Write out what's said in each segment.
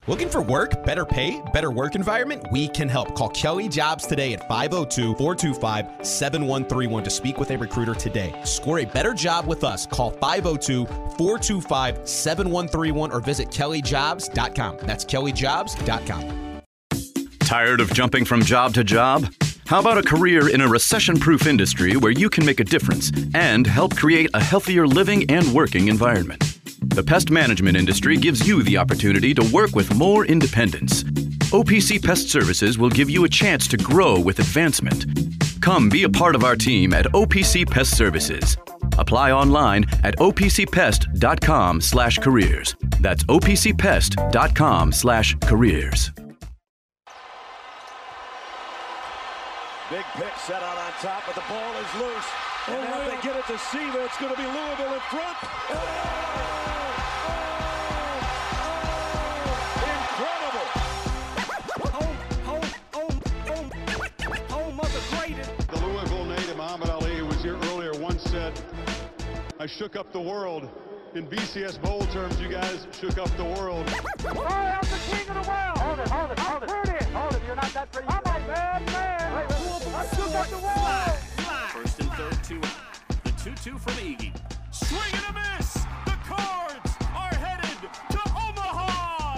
Looking for work, better pay, better work environment? We can help. Call Kelly Jobs today at 502-425-7131 to speak with a recruiter today. Score a better job with us. Call 502-425-7131 or visit kellyjobs.com. That's kellyjobs.com. Tired of jumping from job to job? How about a career in a recession-proof industry where you can make a difference and help create a healthier living and working environment? The pest management industry gives you the opportunity to work with more independence. OPC Pest Services will give you a chance to grow with advancement. Come be a part of our team at OPC Pest Services. Apply online at opcpest.com/careers. That's opcpest.com/careers. Big pitch set out on top, but the ball is loose. And now they get it to Seaver. It's going to be Louisville in front. Incredible. Home of the greatest. The Louisville native Muhammad Ali, who was here earlier, once said, I shook up the world. In BCS Bowl terms, you guys shook up the world. I'm the king of the world. Hold it. Hold it. You're not that pretty. I'm a bad man. I shook up the world. First and third, 2 out. The 2-2 from Iggy. Swing and a miss. The Cards are headed to Omaha.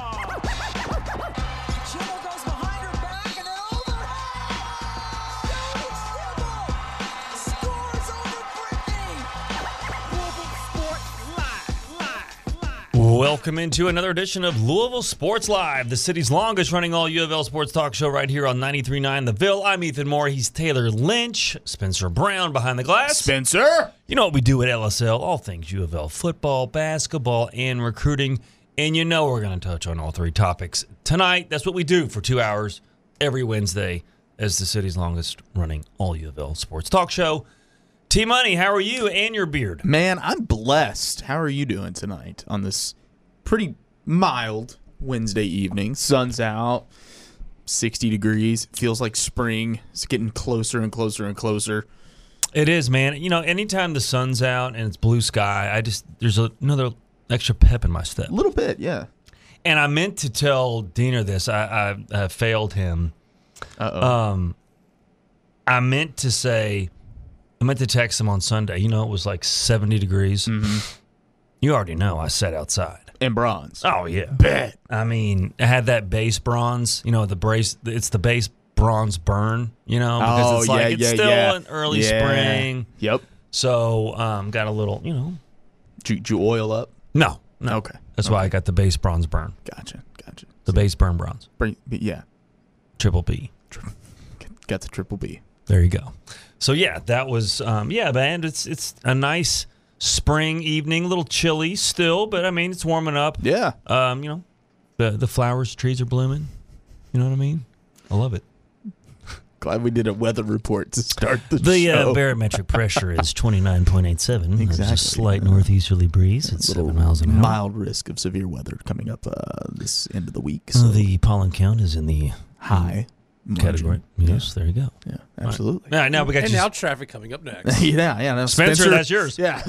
Schimel goes behind her back and then overhead. Jody Schimel scores over Brittany. Louisville Sports Live. Welcome into another edition of Louisville Sports Live, the city's longest running all U of L sports talk show right here on 93.9 The Ville. I'm Ethan Moore. He's Taylor Lynch. Spencer Brown behind the glass. Spencer! You know what we do at LSL, all things U of L football, basketball, and recruiting. And you know we're going to touch on all three topics tonight. That's what we do for 2 hours every Wednesday as the city's longest running all U of L sports talk show. T-Money, how are you and your beard? Man, I'm blessed. How are you doing tonight on this pretty mild Wednesday evening? Sun's out, 60 degrees. It feels like spring. It's getting closer and closer and closer. It is, man. You know, anytime the sun's out and it's blue sky, there's another extra pep in my step. A little bit, yeah. And I meant to tell Diener this. I failed him. Uh-oh. I meant to text him on Sunday. You know, it was like 70 degrees. Mm-hmm. You already know I sat outside. And bronze. Oh, yeah. Bet. I mean, I had that base bronze. You know, it's the base bronze burn, you know, because it's still an early spring. Yep. So, got a little, you know. Did you oil up? No. Okay. That's why I got the base bronze burn. Gotcha. The base burn bronze. Yeah. Triple B. Got the triple B. There you go. So, yeah, that was, man, it's a nice spring evening, a little chilly still, but, I mean, it's warming up. Yeah. You know, the flowers, trees are blooming. You know what I mean? I love it. Glad we did a weather report to start the show. The barometric pressure is 29.87. Exactly. There's a slight northeasterly breeze. It's 7 miles an hour. Mild risk of severe weather coming up this end of the week. So The pollen count is in the high category. Yes, there you go. Yeah, absolutely. Right. Now we got now traffic coming up next. yeah. No, Spencer, that's yours. Yeah.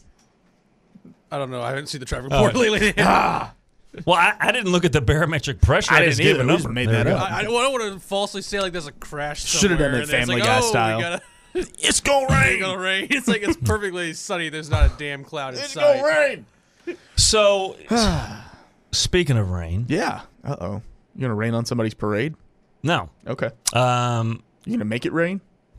I don't know. I haven't seen the traffic report lately. Well, I didn't look at the barometric pressure. I just gave a number. Made that up. I don't want to falsely say like there's a crash somewhere. Should have done it Family Guy style. It's gonna rain. It's like it's perfectly sunny. There's not a damn cloud in sight. It's gonna rain. So, speaking of rain. Yeah. Uh-oh. You gonna rain on somebody's parade? No. Okay. You gonna make it rain?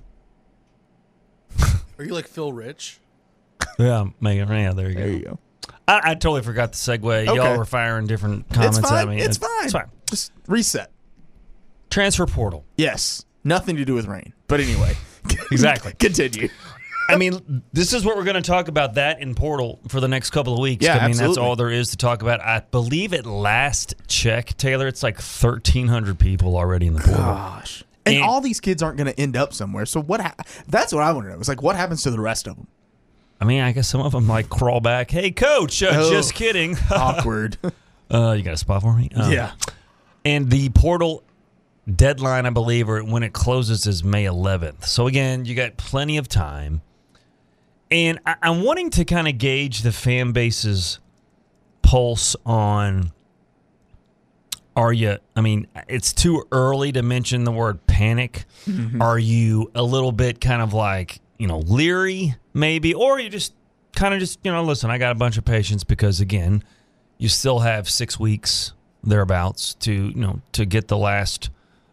Are you like Phil Rich? Yeah, make it rain. Yeah, there you There you go. I totally forgot the segue. Okay. Y'all were firing different comments at me. It's fine. Just reset. Transfer portal. Yes. Nothing to do with rain. But anyway. Exactly. Continue. I mean, this is what we're going to talk about, that in portal for the next couple of weeks. Yeah, I mean, absolutely. that's all there is to talk about. I believe at last check, Taylor, it's like 1,300 people already in the portal. Gosh. And all these kids aren't going to end up somewhere. So that's what I want to know. It's like, what happens to the rest of them? I mean, I guess some of them like crawl back. Hey, coach, just kidding. Awkward. You got a spot for me? Yeah. And the portal deadline, I believe, or when it closes, is May 11th. So, again, you got plenty of time. And I'm wanting to kind of gauge the fan base's pulse on Are you, I mean, it's too early to mention the word panic. Mm-hmm. Are you a little bit kind of like, leery maybe? Or are you just kind of listen, I got a bunch of patience because, again, you still have 6 weeks thereabouts to get the last,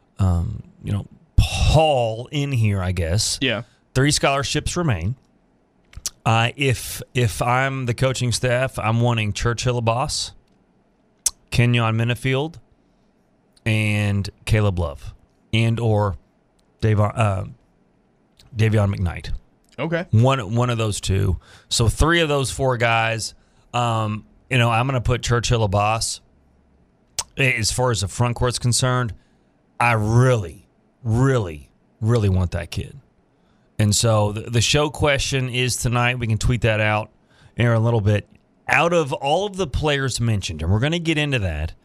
haul in here, I guess. Yeah. 3 scholarships remain. If I'm the coaching staff, I'm wanting Churchill Abbas, Kenyon Minifield, and Caleb Love, and or Davion McKnight. Okay. One of those two. So 3 of those 4 guys. I'm going to put Churchill Abbas. As far as the front court's concerned, I really, really, really want that kid. And so the show question is tonight. We can tweet that out in a little bit. Out of all of the players mentioned, and we're going to get into that,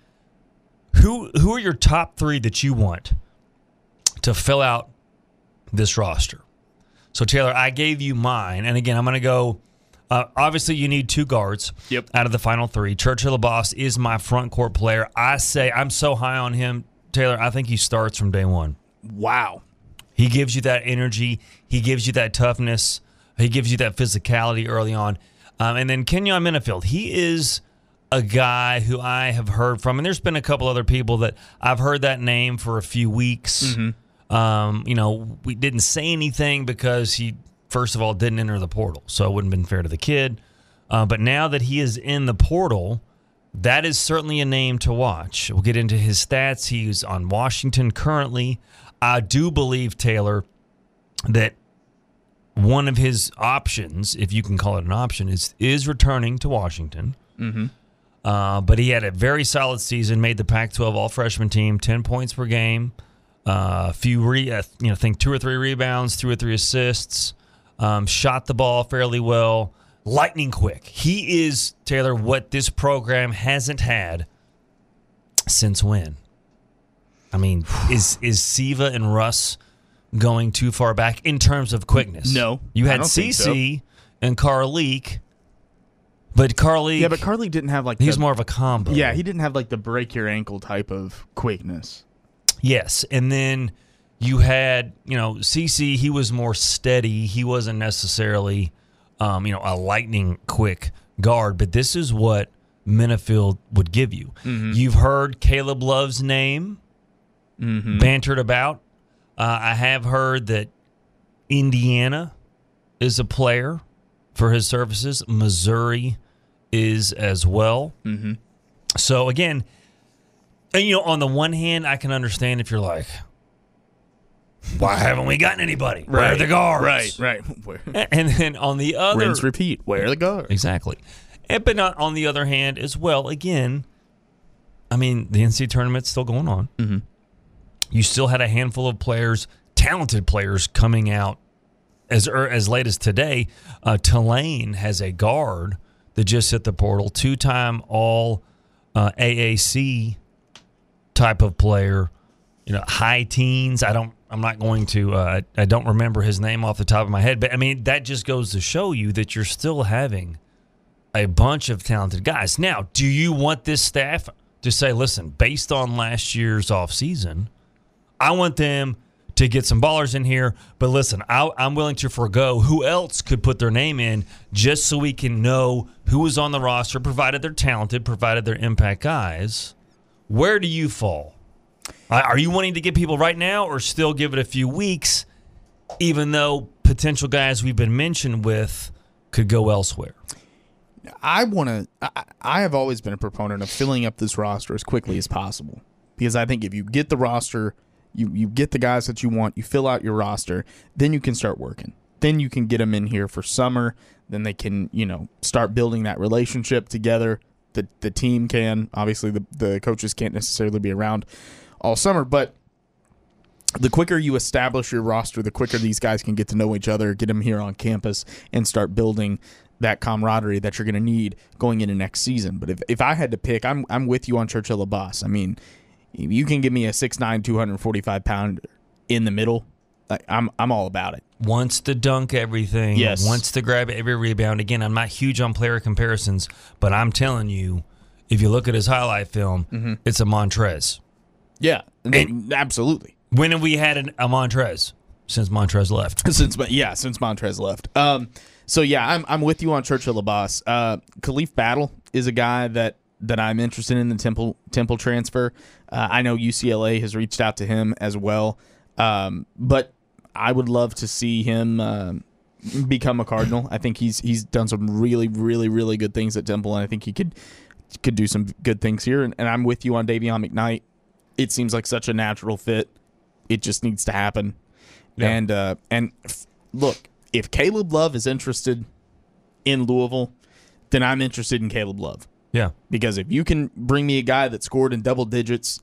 who are your top 3 that you want to fill out this roster? So, Taylor, I gave you mine. And, again, I'm going to go obviously, you need 2 guards out of the final 3. Churchill Abbas is my front court player. I say I'm so high on him, Taylor, I think he starts from day one. Wow. He gives you that energy. He gives you that toughness. He gives you that physicality early on. And then Kenyon Minifield, he is a guy who I have heard from, and there's been a couple other people that I've heard that name for a few weeks. Mm-hmm. We didn't say anything because he, first of all, didn't enter the portal, so it wouldn't have been fair to the kid. But now that he is in the portal, that is certainly a name to watch. We'll get into his stats. He's on Washington currently. I do believe, Taylor, that one of his options, if you can call it an option, is returning to Washington. Mm-hmm. But he had a very solid season, made the Pac-12 all-freshman team, 10 points per game, I think 2 or 3 rebounds, 2 or 3 assists, shot the ball fairly well, lightning quick. He is, Taylor, what this program hasn't had since when? I mean, is Siva and Russ going too far back in terms of quickness? No. You had CeCe and Carleek. But Carleek... Yeah, but Carleek didn't have like... He's more of a combo. Yeah, he didn't have like the break your ankle type of quickness. Yes, and then you had, CeCe, he was more steady. He wasn't necessarily, a lightning quick guard, but this is what Minifield would give you. Mm-hmm. You've heard Caleb Love's name bantered about. I have heard that Indiana is a player for his services. Missouri is as well. Mm-hmm. So, again, and, on the one hand, I can understand if you're like, why haven't we gotten anybody? Right. Where are the guards? Right. And then on the other... Rinse, repeat. Where are the guards? Exactly. But not on the other hand as well, again, I mean, the NCAA tournament's still going on. Mm-hmm. You still had a handful of players, talented players, coming out as late as today. Tulane has a guard that just hit the portal, 2-time all AAC type of player, high teens. I'm not going to, I don't remember his name off the top of my head, but I mean, that just goes to show you that you're still having a bunch of talented guys. Now, do you want this staff to say, listen, based on last year's offseason, I want them to get some ballers in here, but listen, I'm willing to forego who else could put their name in just so we can know who is on the roster, provided they're talented, provided they're impact guys. Where do you fall? Are you wanting to get people right now or still give it a few weeks, even though potential guys we've been mentioned with could go elsewhere? I have always been a proponent of filling up this roster as quickly as possible, because I think if you get the roster, you get the guys that you want, you fill out your roster, then you can start working. Then you can get them in here for summer. Then they can, start building that relationship together. The team can. Obviously, the coaches can't necessarily be around all summer, but the quicker you establish your roster, the quicker these guys can get to know each other, get them here on campus, and start building that camaraderie that you're going to need going into next season. But if I had to pick, I'm with you on Churchill Abbas. I mean, you can give me a 6'9", 245-pound in the middle, I'm all about it. Wants to dunk everything. Yes. Wants to grab every rebound. Again, I'm not huge on player comparisons, but I'm telling you, if you look at his highlight film, it's a Montrez. Yeah, absolutely. When have we had a Montrez? Since Montrez left. Since Montrez left. So yeah, I'm with you on Churchill LaBosse. Khalif Battle is a guy that I'm interested in the Temple transfer. I know UCLA has reached out to him as well, but I would love to see him become a Cardinal. I think he's done some really, really, really good things at Temple, and I think he could do some good things here. And I'm with you on Davion McKnight. It seems like such a natural fit. It just needs to happen. Yeah. And look, if Caleb Love is interested in Louisville, then I'm interested in Caleb Love. Yeah. Because if you can bring me a guy that scored in double digits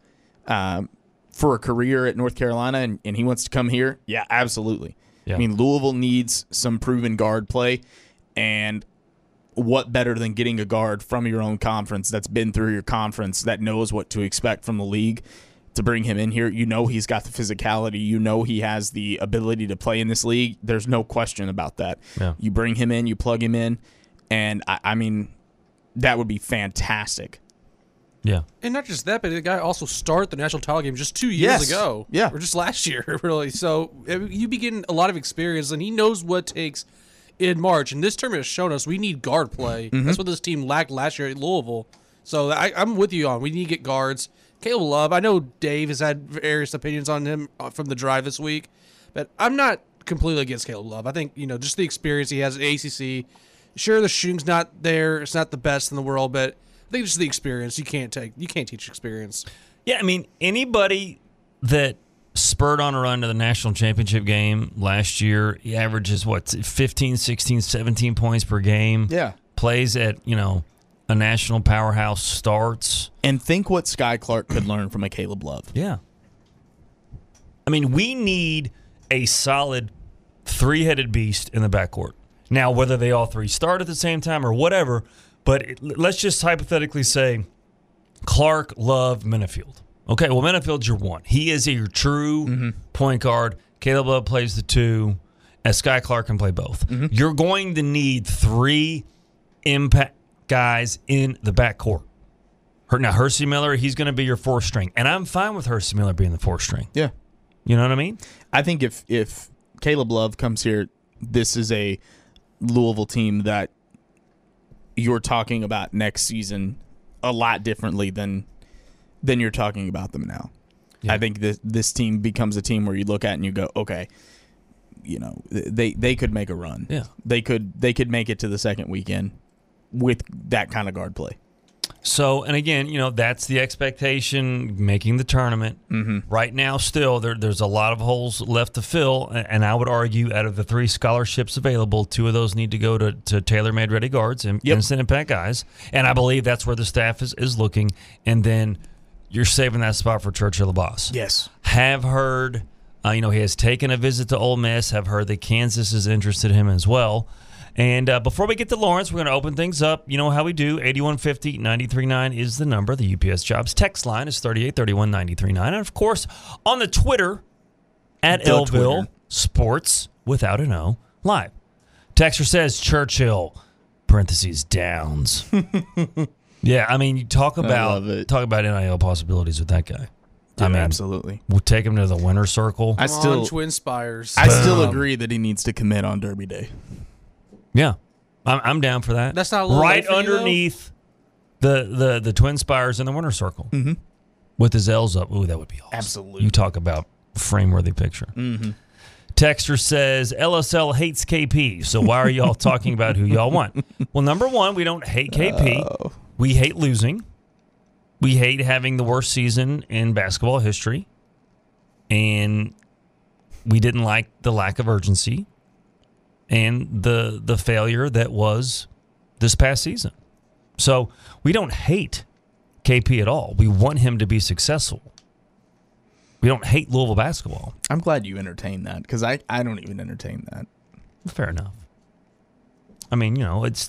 for a career at North Carolina and he wants to come here, yeah, absolutely. Yeah. I mean, Louisville needs some proven guard play, and what better than getting a guard from your own conference that's been through your conference, that knows what to expect from the league, to bring him in here. You know he's got the physicality. You know he has the ability to play in this league. There's no question about that. Yeah. You bring him in, you plug him in, and I mean, that would be fantastic. Yeah. And not just that, but the guy also started the national title game just 2 years ago. Yeah. Or just last year, really. So you be getting a lot of experience, and he knows what it takes in March. And this tournament has shown us we need guard play. That's what this team lacked last year at Louisville. So I'm with you on we need to get guards. Caleb Love, I know Dave has had various opinions on him from the drive this week, but I'm not completely against Caleb Love. I think, just the experience he has at ACC. Sure, the shooting's not there. It's not the best in the world, but I think just the experience. You can't teach experience. Yeah, I mean, anybody that spurred on a run to the national championship game last year, he averages, 15, 16, 17 points per game. Yeah. Plays at, a national powerhouse, starts. And think what Sky Clark could learn from a Caleb Love. Yeah. I mean, we need a solid three-headed beast in the backcourt. Now, whether they all three start at the same time or whatever, but let's just hypothetically say Clark, Love, Minifield. Okay, well, Minifield's your one. He is your true point guard. Caleb Love plays the two, and Sky Clark can play both. You're going to need three impact guys in the backcourt. Now, Hersey Miller, he's going to be your fourth string, and I'm fine with Hersey Miller being the fourth string. Yeah. You know what I mean? I think if Caleb Love comes here, this is a Louisville team that you're talking about next season a lot differently than you're talking about them now. Yeah. I think this team becomes a team where you look at and you go, okay, they could make a run. Yeah. They could make it to the second weekend with that kind of guard play. So, and again, that's the expectation, making the tournament. Right now, still, there's a lot of holes left to fill, and I would argue out of the 3 scholarships available, 2 of those need to go to tailor-made ready guards and instant impact guys, and I believe that's where the staff is looking, and then you're saving that spot for Churchill LaBosse. Yes. Have heard, he has taken a visit to Ole Miss, have heard that Kansas is interested in him as well. And before we get to Lawrence, we're going to open things up. You know how we do. 8150-939 is the number. The UPS Jobs text line is 3831-939. And, of course, on the Twitter, at Elville Sports, without an O, live. Texter says Churchill, parentheses, Downs. Yeah, I mean, you talk about NIL possibilities with that guy. Dude, absolutely. We'll take him to the winner's circle. Come on, Twin Spires. I still agree that he needs to commit on Derby Day. Yeah, I'm down for that. That's not a little right underneath the Twin Spires in the winner's circle with his L's up. Ooh, that would be awesome. Absolutely. You talk about frame-worthy picture. Texter says LSL hates KP, so why are y'all talking about who y'all want? Well, number one, we don't hate KP. We hate losing. We hate having the worst season in basketball history, and we didn't like the lack of urgency and the failure that was this past season. So we don't hate KP at all. We want him to be successful. We don't hate Louisville basketball. I'm glad you entertained that because I don't even entertain that. Fair enough. I mean, it's,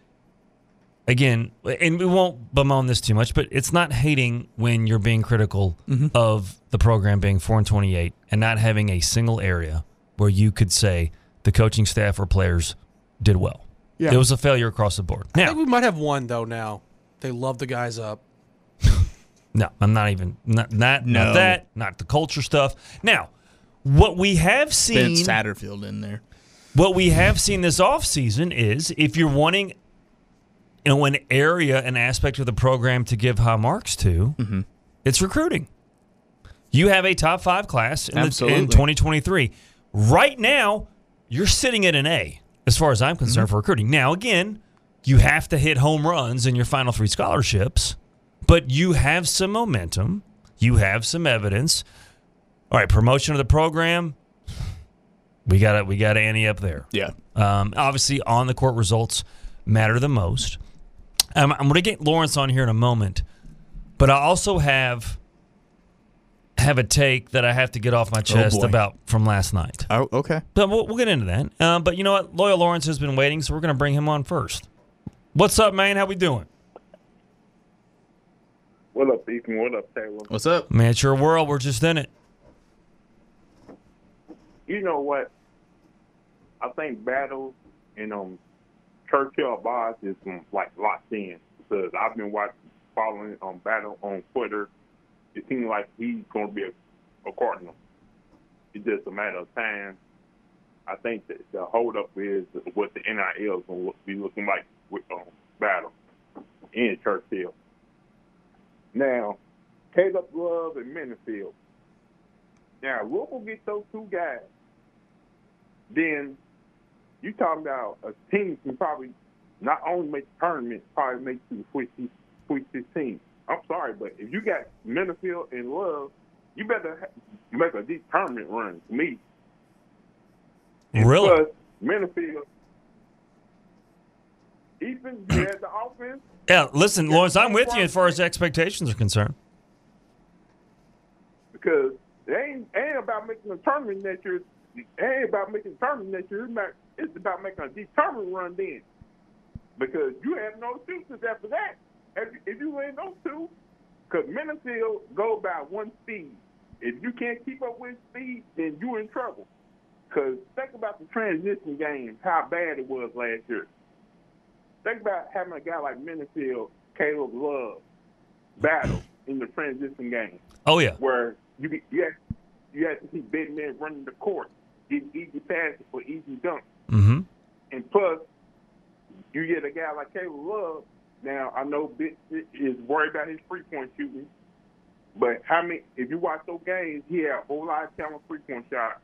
again, and we won't bemoan this too much, but it's not hating when you're being critical of the program being 4-28 and not having a single area where you could say the coaching staff or players did well. Yeah. It was a failure across the board. Now, I think we might have one, though, now They love the guys up. No, I'm not even not that, not the culture stuff. Now, what we have seen Vince Satterfield in there. What we have seen this offseason is if you're wanting an area, an aspect of the program to give high marks to, it's recruiting. You have a top 5 class in 2023. Right now, you're sitting at an A as far as I'm concerned for recruiting. Now, again, you have to hit home runs in your final 3 scholarships, but you have some momentum. You have some evidence. All right, promotion of the program, we got to ante up there. Yeah. Obviously, on the court results matter the most. I'm going to get Lawrence on here in a moment, but I also have a take that I have to get off my chest about from last night. Oh, okay. But we'll get into that. But you know what? Loyal Lawrence has been waiting, so we're going to bring him on first. What's up, man? How we doing? What up, Ethan? What up, Taylor? What's up? Man, it's your world. We're just in it. You know what? I think Battle and Churchill Boss is locked in because I've been following Battle on Twitter. It seems like he's going to be a Cardinal. It's just a matter of time. I think that the holdup is what the NIL is going to be looking like with Battle and Churchill. Now, Caleb Love and Minifield. Now, we'll go get those 2 guys. Then you talking about a team can probably not only make the tournament, probably make to the Sweet 16. I'm sorry, but if you got Minifield and Love, you better make a deep tournament run for me. Really? Plus, Minifield, Ethan, you had the offense. Yeah, listen, Lawrence, I'm with you as far as expectations are concerned. Because it ain't about making a tournament next year. It ain't about making a tournament next year. It's about making a deep tournament run then. Because you have no excuses after that. If you win those 2, because Minifield go by 1 speed. If you can't keep up with speed, then you're in trouble. Because think about the transition game, how bad it was last year. Think about having a guy like Minifield, Caleb Love, battle in the transition game. Oh, yeah. Where you have to see big men running the court, getting easy passes for easy dunks. Mm-hmm. And plus, you get a guy like Caleb Love. Now, I know Bitch is worried about his free-point shooting, but if you watch those games, he had a whole lot of talent free-point shot.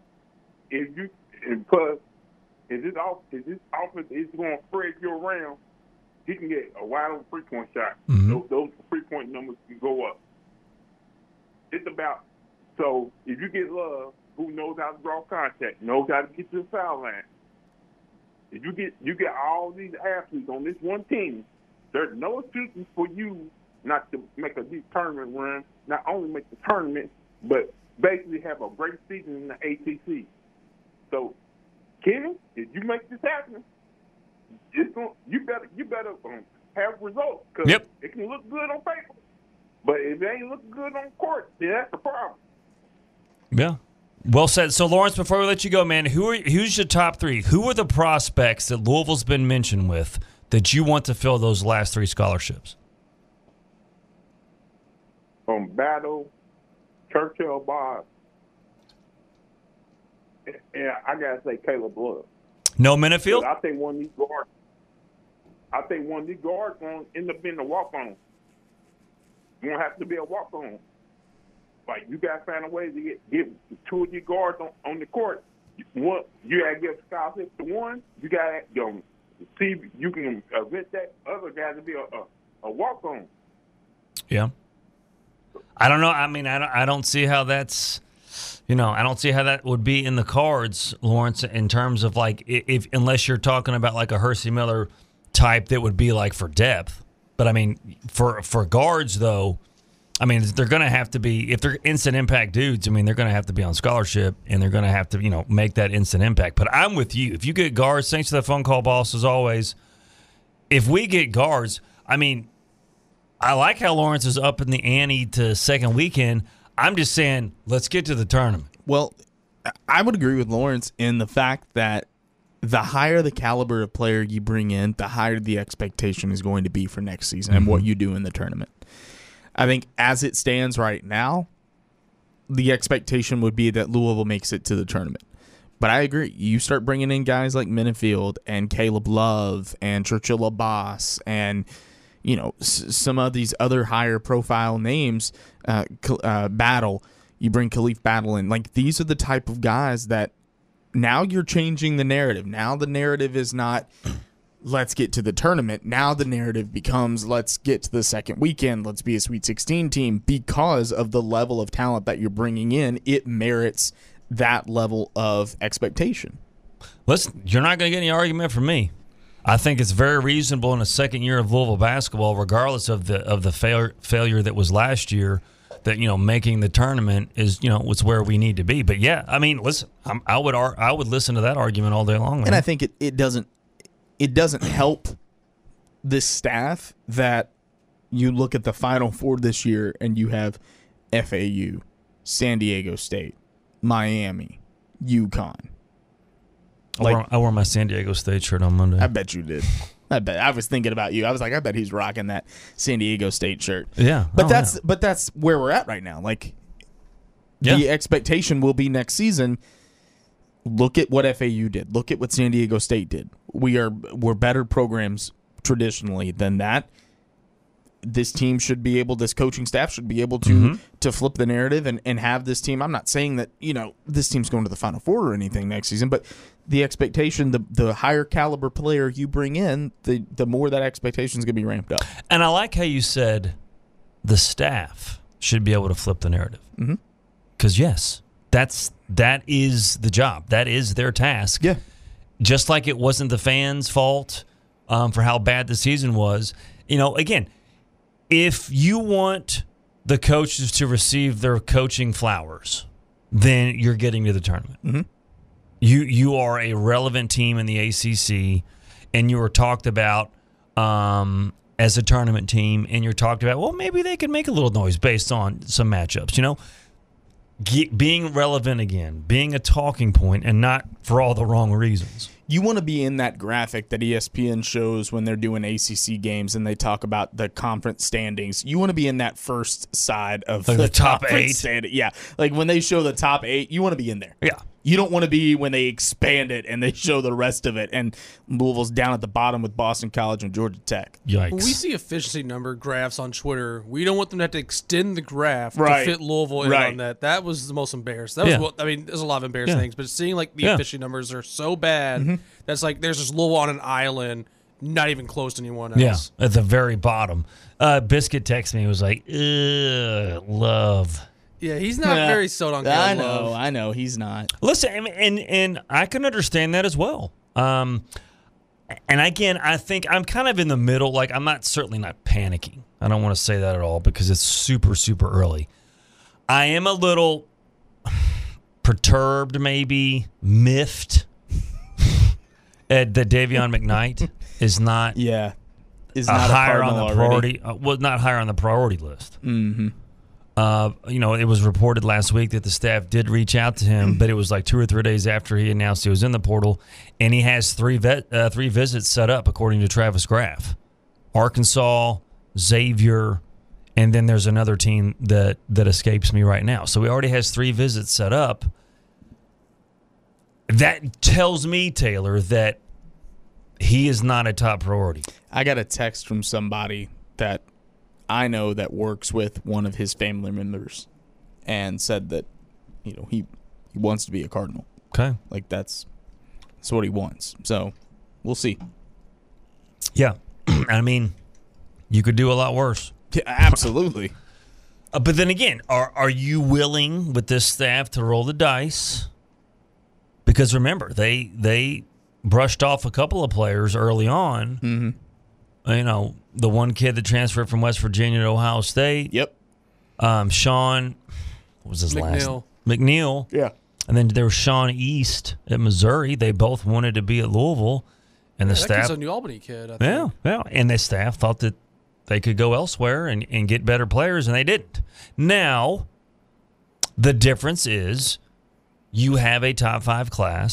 Plus, if this offense is going to spread you around, he can get a wide-open free-point shot. Mm-hmm. Those free-point numbers can go up. It's about, so if you get Love, who knows how to draw contact, knows how to get to the foul line, if you get all these athletes on this one team, there's no excuses for you not to make a deep tournament run, not only make the tournament, but basically have a great season in the ACC. So, Kenny, if you make this happen, you better have results because it can look good on paper, but if it ain't looking good on court, then that's the problem. Yeah. Well said. So, Lawrence, before we let you go, man, who's your top 3? Who are the prospects that Louisville's been mentioned with that you want to fill those last 3 scholarships? Battle, Churchill Boss, and I gotta say Caleb Love. No Minifield? I think one of these guards gonna end up being a walk-on. You gonna have to be a walk-on. Like you gotta find a way to get 2 of your guards on the court. One, you gotta give scholarship to one. You gotta see if you can event that other guy to be a walk-on. Yeah. I don't know. I mean, I don't see how that's, I don't see how that would be in the cards, Lawrence, in terms of like unless you're talking about like a Hersey Miller type that would be like for depth. But I mean, for guards though, I mean, they're going to have to be, if they're instant impact dudes, I mean, they're going to have to be on scholarship and they're going to have to, make that instant impact. But I'm with you. If you get guards, thanks for the phone call, boss, as always. If we get guards, I mean, I like how Lawrence is up in the ante to second weekend. I'm just saying, let's get to the tournament. Well, I would agree with Lawrence in the fact that the higher the caliber of player you bring in, the higher the expectation is going to be for next season and what you do in the tournament. I think as it stands right now, the expectation would be that Louisville makes it to the tournament. But I agree. You start bringing in guys like Minifield and Caleb Love and Churchill Abbas and some of these other higher profile names, Battle. You bring Khalif Battle in. Like, these are the type of guys that now you're changing the narrative. Now the narrative is not let's get to the tournament. Now the narrative becomes let's get to the second weekend. Let's be a Sweet 16 team because of the level of talent that you're bringing in. It merits that level of expectation. Listen, you're not going to get any argument from me. I think it's very reasonable in the second year of Louisville basketball, regardless of the failure that was last year, that making the tournament is was where we need to be. But yeah, I mean, listen, I would listen to that argument all day long, man. And I think it doesn't help this staff that you look at the Final Four this year and you have FAU, San Diego State, Miami, UConn. I wore my San Diego State shirt on Monday. I bet you did. I was thinking about you. I was like, I bet he's rocking that San Diego State shirt. Yeah. But that's where we're at right now. Like, the expectation will be next season. Look at what FAU did. Look at what San Diego State did. We're better programs traditionally than that. This team should be able, this coaching staff should be able to flip the narrative and have this team. I'm not saying that, this team's going to the Final Four or anything next season, but the expectation, the higher caliber player you bring in, the more that expectation is going to be ramped up. And I like how you said the staff should be able to flip the narrative. Because, yes, that is the job. That is their task. Yeah. Just like it wasn't the fans' fault for how bad the season was. Again, if you want the coaches to receive their coaching flowers, then you're getting to the tournament. You are a relevant team in the ACC, and you are talked about as a tournament team, and you're talked about, well, maybe they can make a little noise based on some matchups, being relevant again, being a talking point, and not for all the wrong reasons. You want to be in that graphic that ESPN shows when they're doing ACC games and they talk about the conference standings. You want to be in that first side of the top 8. Yeah, like when they show the top 8, you want to be in there. Yeah. You don't want to be when they expand it and they show the rest of it, and Louisville's down at the bottom with Boston College and Georgia Tech. Yikes. When we see efficiency number graphs on Twitter, we don't want them to have to extend the graph to fit Louisville in on that. That was the most embarrassing. There's a lot of embarrassing things, but seeing like the efficiency numbers are so bad, that's like there's just Louisville on an island, not even close to anyone else. Yeah, at the very bottom. Biscuit texted me, was like, love. Yeah, he's not very sold on Caleb Love. I know, he's not. Listen, and I can understand that as well. And again, I think I'm kind of in the middle. Like, I'm certainly not panicking. I don't want to say that at all because it's super, super early. I am a little perturbed, maybe miffed that Davion McKnight is not higher on the priority. Not higher on the priority list. It was reported last week that the staff did reach out to him, but it was like 2 or 3 days after he announced he was in the portal, and he has three visits set up, according to Travis Graff. Arkansas, Xavier, and then there's another team that escapes me right now. So he already has 3 visits set up. That tells me, Taylor, that he is not a top priority. I got a text from somebody that I know that works with one of his family members and said that, he wants to be a Cardinal. Okay. Like that's what he wants. So we'll see. Yeah. I mean, you could do a lot worse. Yeah, absolutely. But then again, are you willing with this staff to roll the dice? Because remember, they brushed off a couple of players early on. The one kid that transferred from West Virginia to Ohio State. Yep. Sean, what was his last name? McNeil. Yeah. And then there was Sean East at Missouri. They both wanted to be at Louisville. And the staff. That kid's a New Albany kid, I think. Yeah. And the staff thought that they could go elsewhere and get better players, and they didn't. Now, the difference is you have a top 5 class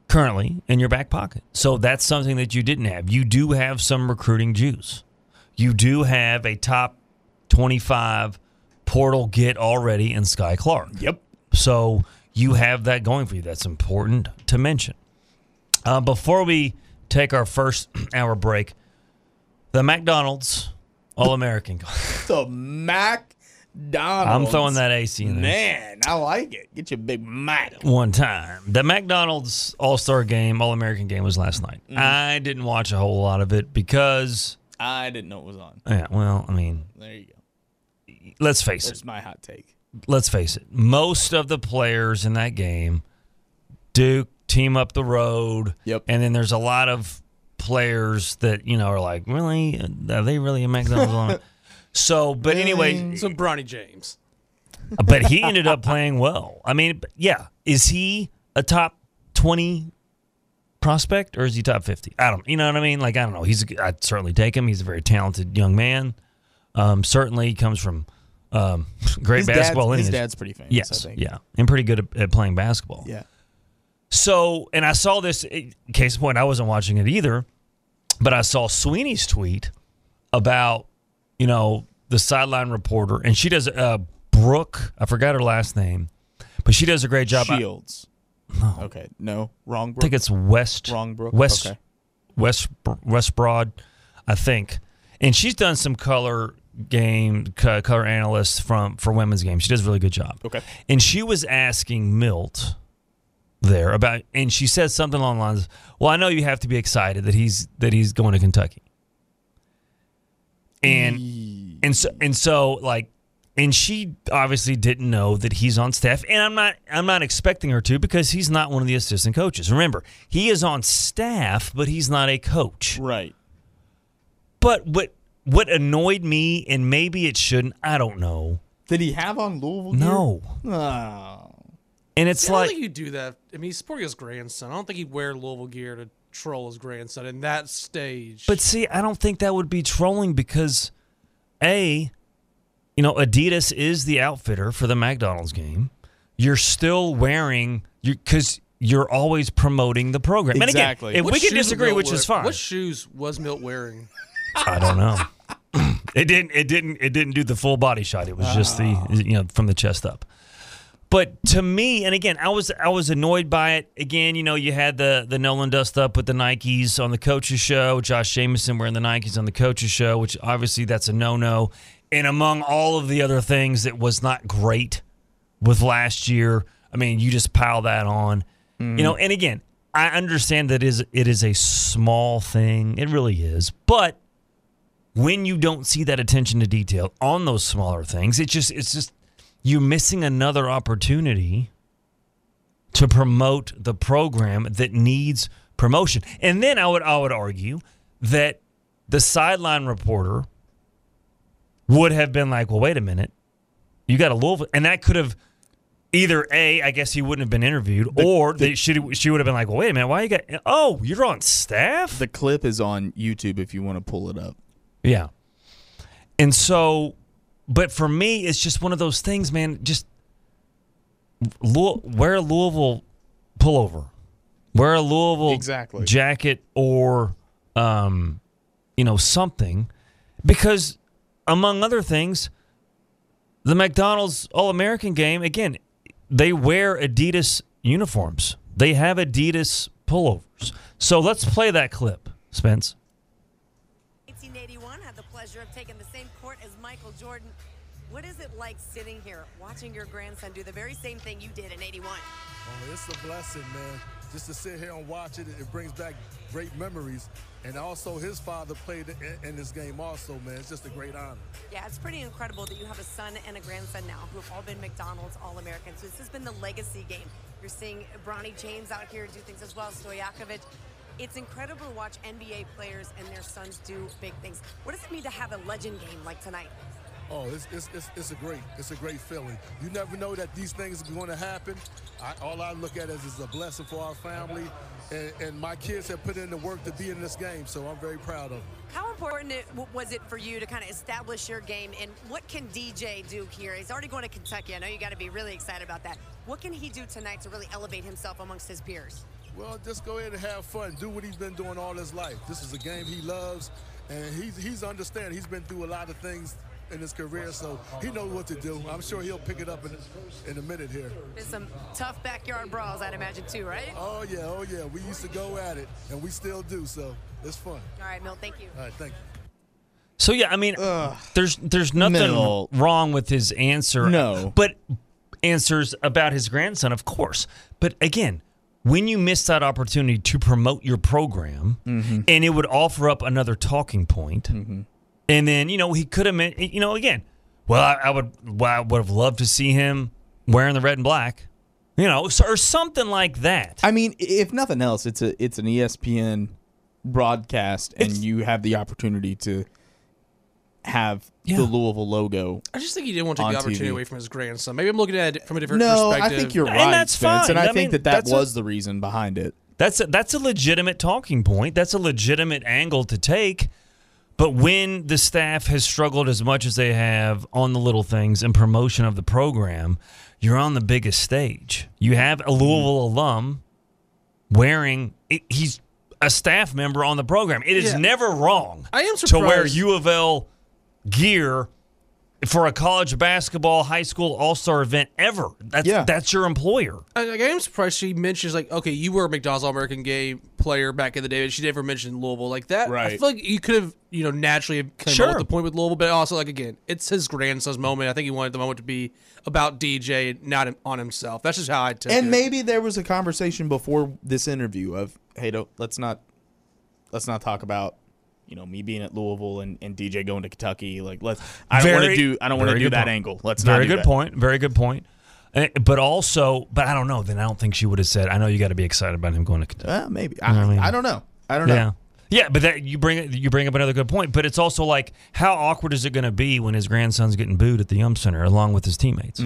currently in your back pocket. So that's something that you didn't have. You do have some recruiting juice. You do have a top 25 portal get already in Sky Clark. Yep. So you have that going for you. That's important to mention. Before we take our first hour break, the McDonald's All-American. The McDonald's. I'm throwing that AC in there. Man, I like it. Get your Big Mac. One time. The McDonald's All-Star game, All-American game was last night. I didn't watch a whole lot of it because I didn't know it was on. Yeah, well, I mean, there you go. Let's face it. That's my hot take. Let's face it. Most of the players in that game, Duke, team up the road. Yep. And then there's a lot of players that, are like, really? Are they really a McDonald's on it? So, but anyway. Some Bronny James. But he ended up playing well. I mean, yeah. Is he a top 20 prospect or is he top 50? I don't, you know what I mean? Like, I don't know. I'd certainly take him. He's a very talented young man. Certainly comes from great basketball lineage. His dad's pretty famous, yes, I think. yeah. And pretty good at playing basketball. Yeah. So, and I saw this, case in point, I wasn't watching it either, but I saw Sweeney's tweet about, the sideline reporter, and she does, Brooke, I forgot her last name, but she does a great job. Shields. No. Okay, no, wrong Brooke. I think it's West. Wrong Brooke. West, okay. West Broad, I think. And she's done some color analysts for women's games. She does a really good job. Okay. And she was asking Milt there about, and she said something along the lines, well, I know you have to be excited that he's going to Kentucky. And she obviously didn't know that he's on staff, and I'm not expecting her to because he's not one of the assistant coaches. Remember, he is on staff, but he's not a coach. Right. But what annoyed me, and maybe it shouldn't, I don't know. Did he have on Louisville gear? No. Oh. And it's I don't like, think he'd do that. I mean, he's supporting his grandson. I don't think he'd wear Louisville gear to troll his grandson in that stage. but see, I don't think that would be trolling because, Adidas is the outfitter for the McDonald's game. You're still wearing, because you're always promoting the program. Exactly. And again, if we can disagree, which is fine. What shoes was Milt wearing? I don't know. It didn't do the full body shot. It was just the from the chest up. But to me, and again, I was annoyed by it. Again, you had the Nolan dust up with the Nikes on the coach's show. Josh Jameson wearing the Nikes on the coach's show, which obviously that's a no-no. And among all of the other things that was not great with last year, I mean, you just pile that on. And again, I understand that it is a small thing. It really is. But when you don't see that attention to detail on those smaller things, it's just you're missing another opportunity to promote the program that needs promotion. And then I would argue that the sideline reporter would have been like, well, wait a minute. You got a Louisville. And that could have either, I guess he wouldn't have been interviewed, or she would have been like, well, wait a minute. Why you got, you're on staff? The clip is on YouTube if you want to pull it up. Yeah. And so, but for me, it's just one of those things, man. Just wear a Louisville pullover. Wear a Louisville jacket or, something. Because, among other things, the McDonald's All-American game, again, they wear Adidas uniforms. They have Adidas pullovers. So let's play that clip, Spence. 1981, had the pleasure of taking the same court as Michael Jordan. What is it like sitting here watching your grandson do the very same thing you did in 81? Oh, it's a blessing, man. Just to sit here and watch it, it brings back great memories. And also, his father played in this game also, man. It's just a great honor. Yeah, it's pretty incredible that you have a son and a grandson now who have all been McDonald's All-Americans. So this has been the legacy game. You're seeing Bronny James out here do things as well, Stojakovic. It's incredible to watch NBA players and their sons do big things. What does it mean to have a legend game like tonight? Oh, it's a great feeling. You never know that these things are going to happen. All I look at is a blessing for our family, and my kids have put in the work to be in this game, so I'm very proud of them. How important was it for you to kind of establish your game, and what can DJ do here? He's already going to Kentucky. I know you got to be really excited about that. What can he do tonight to really elevate himself amongst his peers? Well, just go ahead and have fun. Do what he's been doing all his life. This is a game he loves, and he's understanding. He's been through a lot of things in his career, so he knows what to do. I'm sure he'll pick it up in a minute here. There's some tough backyard brawls, I'd imagine, too, right? Oh, yeah. We used to go at it, and we still do, so it's fun. All right, Milt, thank you. All right, thank you. So, yeah, I mean, there's nothing wrong with his answer. No. But answers about his grandson, of course. But, again, when you miss that opportunity to promote your program, and it would offer up another talking point, and then, he could have meant, again, I would have loved to see him wearing the red and black, or something like that. I mean, if nothing else, it's an ESPN broadcast, and you have the opportunity to have the Louisville logo. I just think he didn't want to take the opportunity away from his grandson. Maybe I'm looking at it from a different perspective. No, I think you're right, and that's Vince, fine. and I think that was the reason behind it. That's a legitimate talking point. That's a legitimate angle to take. But when the staff has struggled as much as they have on the little things and promotion of the program, you're on the biggest stage. You have a Louisville alum he's a staff member on the program. It is never wrong I am to wear surprised. U of L gear for a college basketball, high school all-star event ever. That's your employer. I am surprised she mentions, okay, you were a McDonald's All-American game player back in the day, but she never mentioned Louisville like that. Right. I feel like you could have, naturally come up with the point with Louisville, but also, again, it's his grandson's moment. I think he wanted the moment to be about DJ, not on himself. That's just how I took it. And maybe there was a conversation before this interview of, hey, let's not talk about me being at Louisville and DJ going to Kentucky. I don't want to do that angle. Let's not do that. Very good point. But I don't know. Then I don't think she would have said, I know you got to be excited about him going to Kentucky. Maybe. I don't know. Yeah, but you bring up another good point. But it's also like, how awkward is it going to be when his grandson's getting booed at the Yum Center along with his teammates?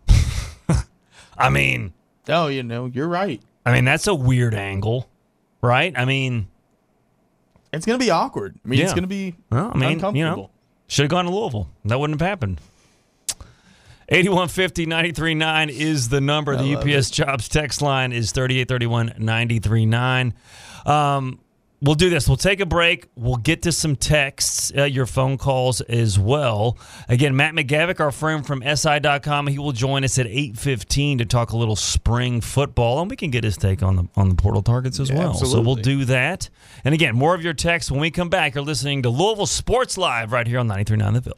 I mean, you're right. I mean, that's a weird angle, right? I mean, it's going to be awkward. I mean, it's going to be uncomfortable. Should have gone to Louisville. That wouldn't have happened. 8150-939 is the number. The UPS Jobs text line is 3831-939. We'll do this. We'll take a break. We'll get to some texts, your phone calls as well. Again, Matt McGavick, our friend from SI.com, he will join us at 8:15 to talk a little spring football, and we can get his take on the portal targets as well. Absolutely. So we'll do that. And again, more of your texts when we come back. You're listening to Louisville Sports Live right here on 93.9 The Ville.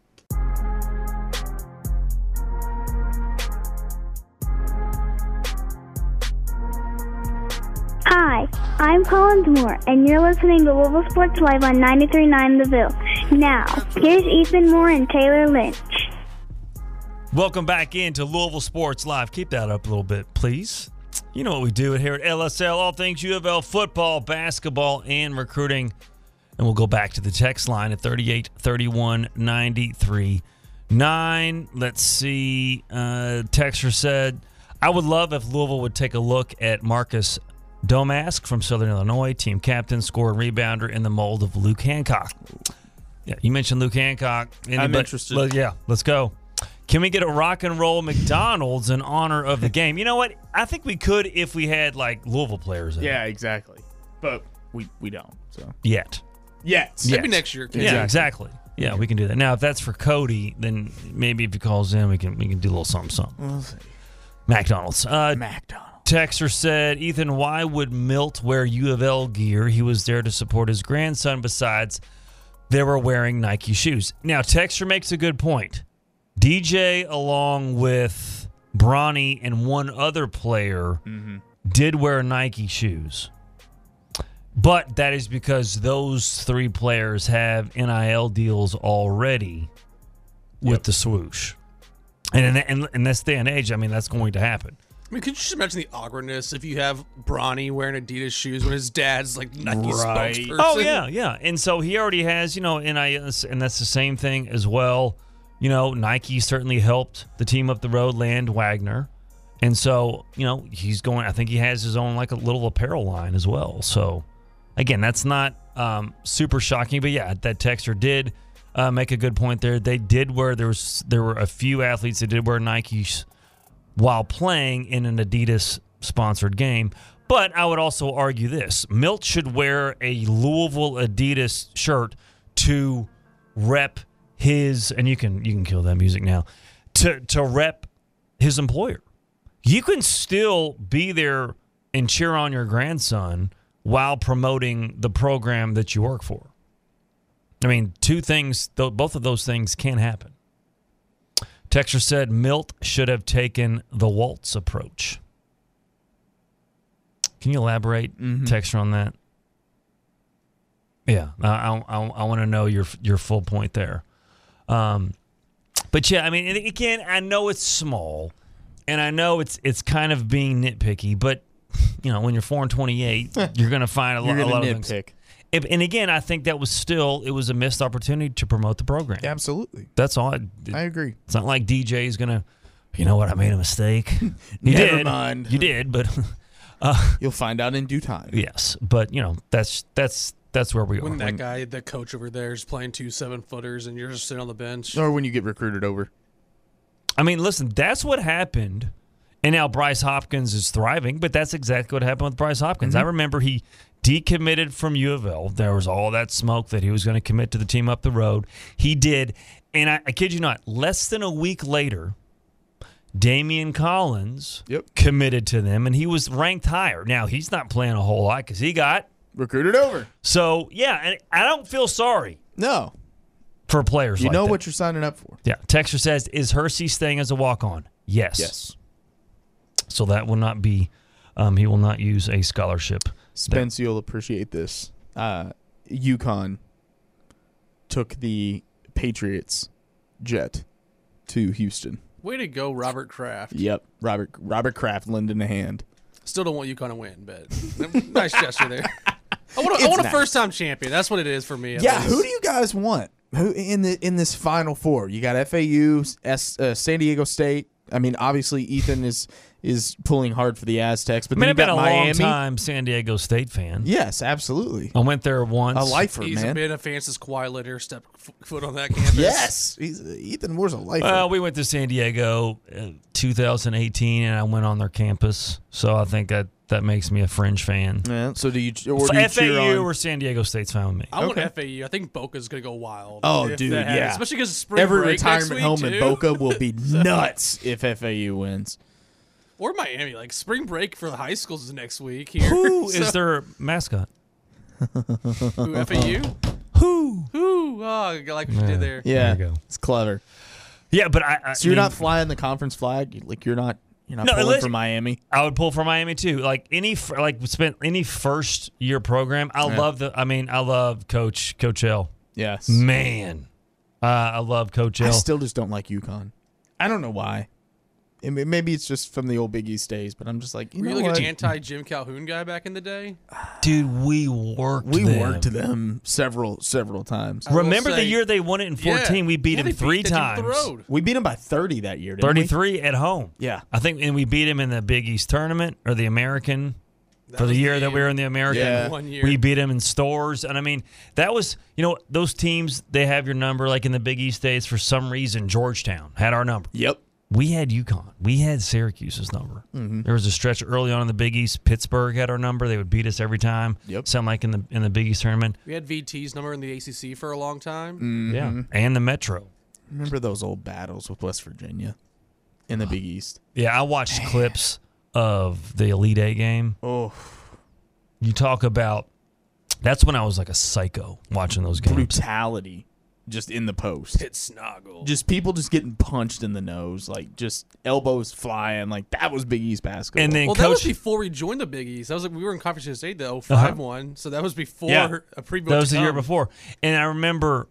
Hi, I'm Collins Moore, and you're listening to Louisville Sports Live on 93.9 The Ville. Now, here's Ethan Moore and Taylor Lynch. Welcome back into Louisville Sports Live. Keep that up a little bit, please. You know what we do here at LSL, all things U of L football, basketball, and recruiting. And we'll go back to the text line at 3831-939. Let's see. Texter said, I would love if Louisville would take a look at Marcus Domask from Southern Illinois, team captain, scorer, rebounder in the mold of Luke Hancock. Yeah, you mentioned Luke Hancock. I'm interested. Let's go. Can we get a rock and roll McDonald's in honor of the game? You know what? I think we could if we had Louisville players in it. Yeah, exactly. But we don't. So Yet. Maybe next year. Yeah, exactly. Yeah, we can do that. Now, if that's for Cody, then maybe if he calls in, we can do a little something. We'll see. McDonald's. Texter said, Ethan, why would Milt wear U of L gear? He was there to support his grandson. Besides, they were wearing Nike shoes. Now, Texter makes a good point. DJ, along with Bronny and one other player, did wear Nike shoes. But that is because those three players have NIL deals already with the swoosh. And in this day and age, I mean, that's going to happen. I mean, could you just imagine the awkwardness if you have Bronny wearing Adidas shoes when his dad's Nike spokesperson? Oh, yeah. And so he already has, NIL, and that's the same thing as well. Nike certainly helped the team up the road land Wagner. And so, he's going, I think he has his own, a little apparel line as well. So, again, that's not super shocking. But, yeah, that texter did make a good point there. They did wear, there were a few athletes that did wear Nikes while playing in an Adidas-sponsored game. But I would also argue this. Milt should wear a Louisville Adidas shirt to rep his, and you can kill that music now, to rep his employer. You can still be there and cheer on your grandson while promoting the program that you work for. I mean, both of those things can happen. Texter said Milt should have taken the waltz approach. Can you elaborate, Texter, on that? Yeah, I want to know your full point there. But yeah, I mean, again, I know it's small, and I know it's kind of being nitpicky, but when you're 4-28, you're going to find a lot of things. And again, I think that was it was a missed opportunity to promote the program. Yeah, absolutely. That's all. I agree. It's not like DJ is going to, you know what, I made a mistake. Never mind. You did, but you'll find out in due time. Yes, but that's where we are. When that guy, the coach over there, is playing 2 7-footers and you're just sitting on the bench. Or when you get recruited over. I mean, listen, that's what happened. And now Bryce Hopkins is thriving, but that's exactly what happened with Bryce Hopkins. I remember he decommitted from U of L. There was all that smoke that he was going to commit to the team up the road. He did. And I kid you not, less than a week later, Damian Collins committed to them, and he was ranked higher. Now, he's not playing a whole lot because he got recruited over. So, yeah, and I don't feel sorry. No. For players like that. You know what you're signing up for. Yeah. Texter says, is Hersey staying as a walk-on? Yes. Yes. So that will not be, he will not use a scholarship. Spence, you'll appreciate this. UConn took the Patriots jet to Houston. Way to go, Robert Kraft. Yep. Robert Kraft lending a hand. Still don't want UConn to win, but nice gesture there. I want a first-time champion. That's what it is for me. Yeah, who do you guys want? Who in this Final Four? You got FAU, San Diego State. I mean, obviously Ethan is pulling hard for the Aztecs, but then you been got a Miami. long time San Diego State fan. Yes, absolutely. I went there once. A lifer, He's man. been a fastest quiet letter step foot on that campus. Yes, Ethan Moore's a lifer. Well, we went to San Diego 2018, and I went on their campus, so I think that makes me a fringe fan. Yeah. So do you cheer FAU on? or San Diego State's fine with me. I want FAU. I think Boca's going to go wild. Oh, dude, yeah. Especially because spring every break retirement next week, home too. in Boca will be nuts if FAU wins. Or Miami. Like, spring break for the high schools is next week here. Who is their mascot? Who, FAU? Who? Oh, I like what you did there. Yeah, There you go. it's clever. Yeah, but So you're not flying the conference flag? Like you're not pulling for Miami? I would pull for Miami too. Like spent any first year program. I love Coach L. Yes, man, I love Coach L. I still just don't like UConn. I don't know why. Maybe it's just from the old Big East days, but I'm just like, Were you like an anti-Jim Calhoun guy back in the day? Dude, we worked them several times. Remember the year they won it in 14? We beat them 3 times. We beat them by 30 that year, didn't 33 at home. Yeah. I think, and we beat them in the Big East tournament or the American. For the year that we were in the American, Yeah. 1 year. we beat them in stores. And I mean, that was, those teams, they have your number. Like in the Big East days, for some reason, Georgetown had our number. Yep. We had UConn. We had Syracuse's number. Mm-hmm. There was a stretch early on in the Big East. Pittsburgh had our number. They would beat us every time. Yep. Sound like in the Big East tournament. We had VT's number in the ACC for a long time. Mm-hmm. Yeah, and the Metro. Remember those old battles with West Virginia in the Big East? Yeah, I watched clips of the Elite Eight game. Oh, you talk about. That's when I was like a psycho watching those games. Brutality. Just in the post. Pit snoggle. Just people just getting punched in the nose, like just elbows flying. Like that was Big East basketball. And then that was before we joined the Big East. That was like we were in Conference USA the 05 one, so that was before a pre-book. That was the year before. And I remember